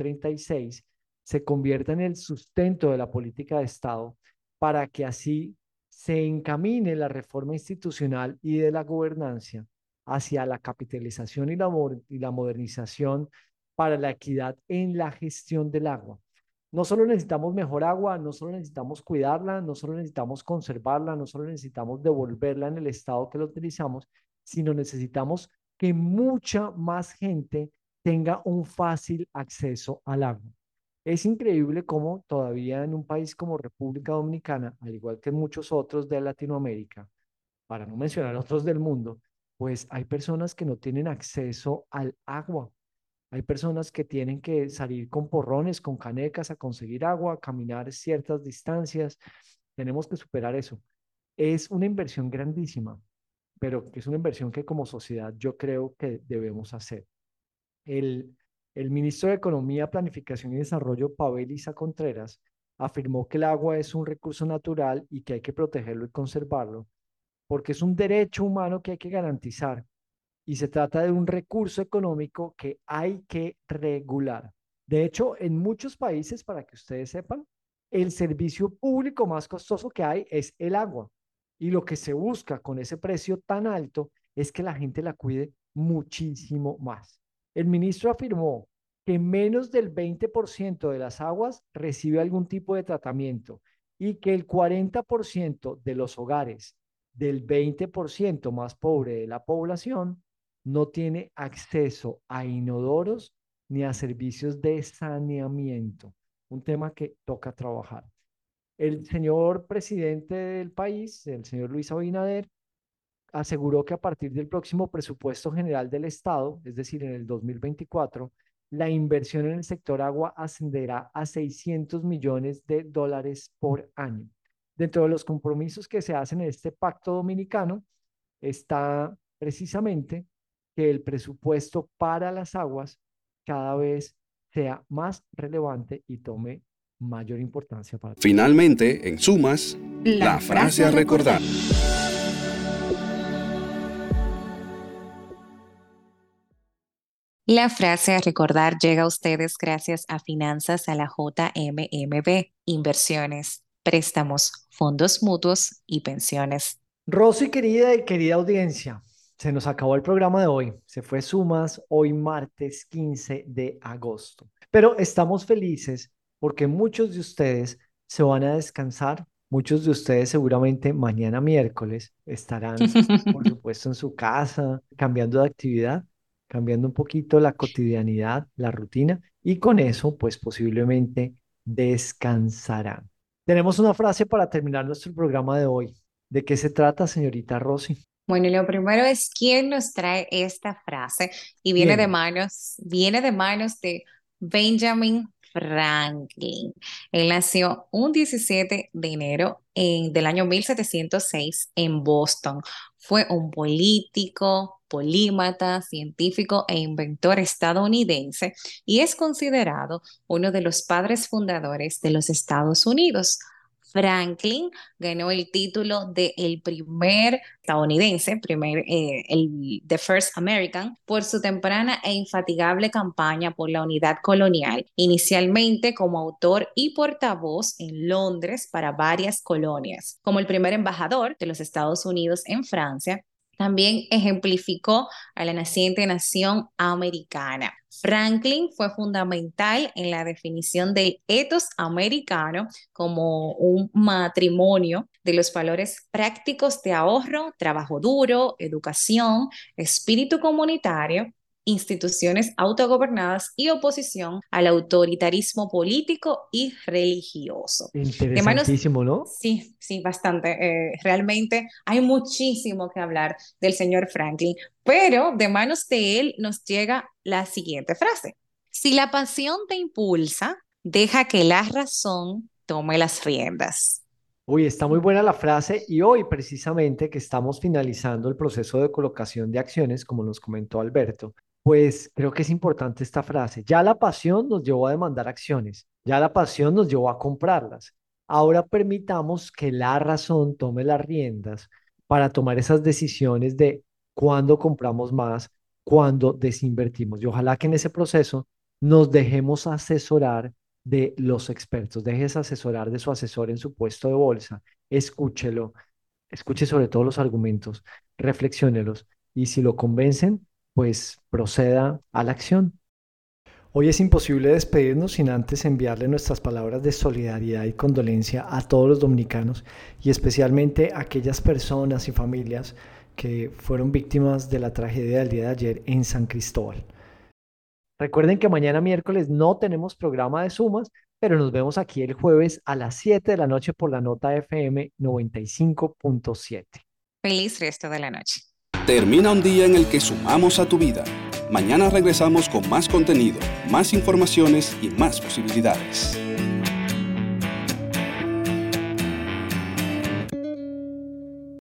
2036, se convierta en el sustento de la política de Estado para que así se encamine la reforma institucional y de la gobernanza hacia la capitalización y la modernización para la equidad en la gestión del agua. No solo necesitamos mejor agua, no solo necesitamos cuidarla, no solo necesitamos conservarla, no solo necesitamos devolverla en el estado que la utilizamos, sino necesitamos que mucha más gente tenga un fácil acceso al agua. Es increíble cómo todavía en un país como República Dominicana, al igual que en muchos otros de Latinoamérica, para no mencionar otros del mundo, pues hay personas que no tienen acceso al agua. Hay personas que tienen que salir con porrones, con canecas a conseguir agua, caminar ciertas distancias. Tenemos que superar eso. Es una inversión grandísima, pero es una inversión que como sociedad yo creo que debemos hacer. El, el ministro de Economía, Planificación y Desarrollo, Pavel Isa Contreras, afirmó que el agua es un recurso natural y que hay que protegerlo y conservarlo, porque es un derecho humano que hay que garantizar y se trata de un recurso económico que hay que regular. De hecho, en muchos países, para que ustedes sepan, el servicio público más costoso que hay es el agua. Y lo que se busca con ese precio tan alto es que la gente la cuide muchísimo más. El ministro afirmó que menos del 20% de las aguas recibe algún tipo de tratamiento y que el 40% de los hogares del 20% más pobre de la población no tiene acceso a inodoros ni a servicios de saneamiento, un tema que toca trabajar. El señor presidente del país, el señor Luis Abinader, aseguró que a partir del próximo presupuesto general del Estado, es decir, en el 2024, la inversión en el sector agua ascenderá a 600 millones de dólares por año. Dentro de los compromisos que se hacen en este pacto dominicano está precisamente que el presupuesto para las aguas cada vez sea más relevante y tome mayor importancia para todos. Finalmente, en sumas, la frase a recordar. La frase a recordar llega a ustedes gracias a Finanzas a la JMMB, inversiones, préstamos, fondos mutuos y pensiones. Rosy, querida y querida audiencia, se nos acabó el programa de hoy. Se fue Sumas hoy martes 15 de agosto. Pero estamos felices porque muchos de ustedes se van a descansar. Muchos de ustedes seguramente mañana miércoles estarán, por supuesto, en su casa, cambiando de actividad, cambiando un poquito la cotidianidad, la rutina, y con eso, pues posiblemente descansarán. Tenemos una frase para terminar nuestro programa de hoy. ¿De qué se trata, señorita Rosy? Bueno, y lo primero es quién nos trae esta frase y viene de manos de Benjamin Franklin. Él nació un 17 de enero del año 1706 en Boston. Fue un político, polímata, científico e inventor estadounidense y es considerado uno de los padres fundadores de los Estados Unidos. Franklin ganó el título de el primer estadounidense, the first American, por su temprana e infatigable campaña por la unidad colonial, inicialmente como autor y portavoz en Londres para varias colonias, como el primer embajador de los Estados Unidos en Francia. También ejemplificó a la naciente nación americana. Franklin fue fundamental en la definición del ethos americano como un matrimonio de los valores prácticos de ahorro, trabajo duro, educación, espíritu comunitario, instituciones autogobernadas y oposición al autoritarismo político y religioso. Interesantísimo, ¿no? Sí, bastante. Realmente hay muchísimo que hablar del señor Franklin, pero de manos de él nos llega la siguiente frase. Si la pasión te impulsa, deja que la razón tome las riendas. Uy, está muy buena la frase y hoy precisamente que estamos finalizando el proceso de colocación de acciones, como nos comentó Alberto, pues creo que es importante esta frase. Ya la pasión nos llevó a demandar acciones, ya la pasión nos llevó a comprarlas. Ahora permitamos que la razón tome las riendas para tomar esas decisiones de cuándo compramos más, cuándo desinvertimos. Y ojalá que en ese proceso nos dejemos asesorar de los expertos, dejes asesorar de su asesor en su puesto de bolsa, escúchelo, escuche sobre todo los argumentos, reflexiónelos y si lo convencen, pues proceda a la acción. Hoy es imposible despedirnos sin antes enviarle nuestras palabras de solidaridad y condolencia a todos los dominicanos y especialmente a aquellas personas y familias que fueron víctimas de la tragedia del día de ayer en San Cristóbal. Recuerden que mañana miércoles no tenemos programa de sumas, pero nos vemos aquí el jueves a las 7 de la noche por la Nota FM 95.7. Feliz resto de la noche. Termina un día en el que sumamos a tu vida. Mañana regresamos con más contenido, más informaciones y más posibilidades.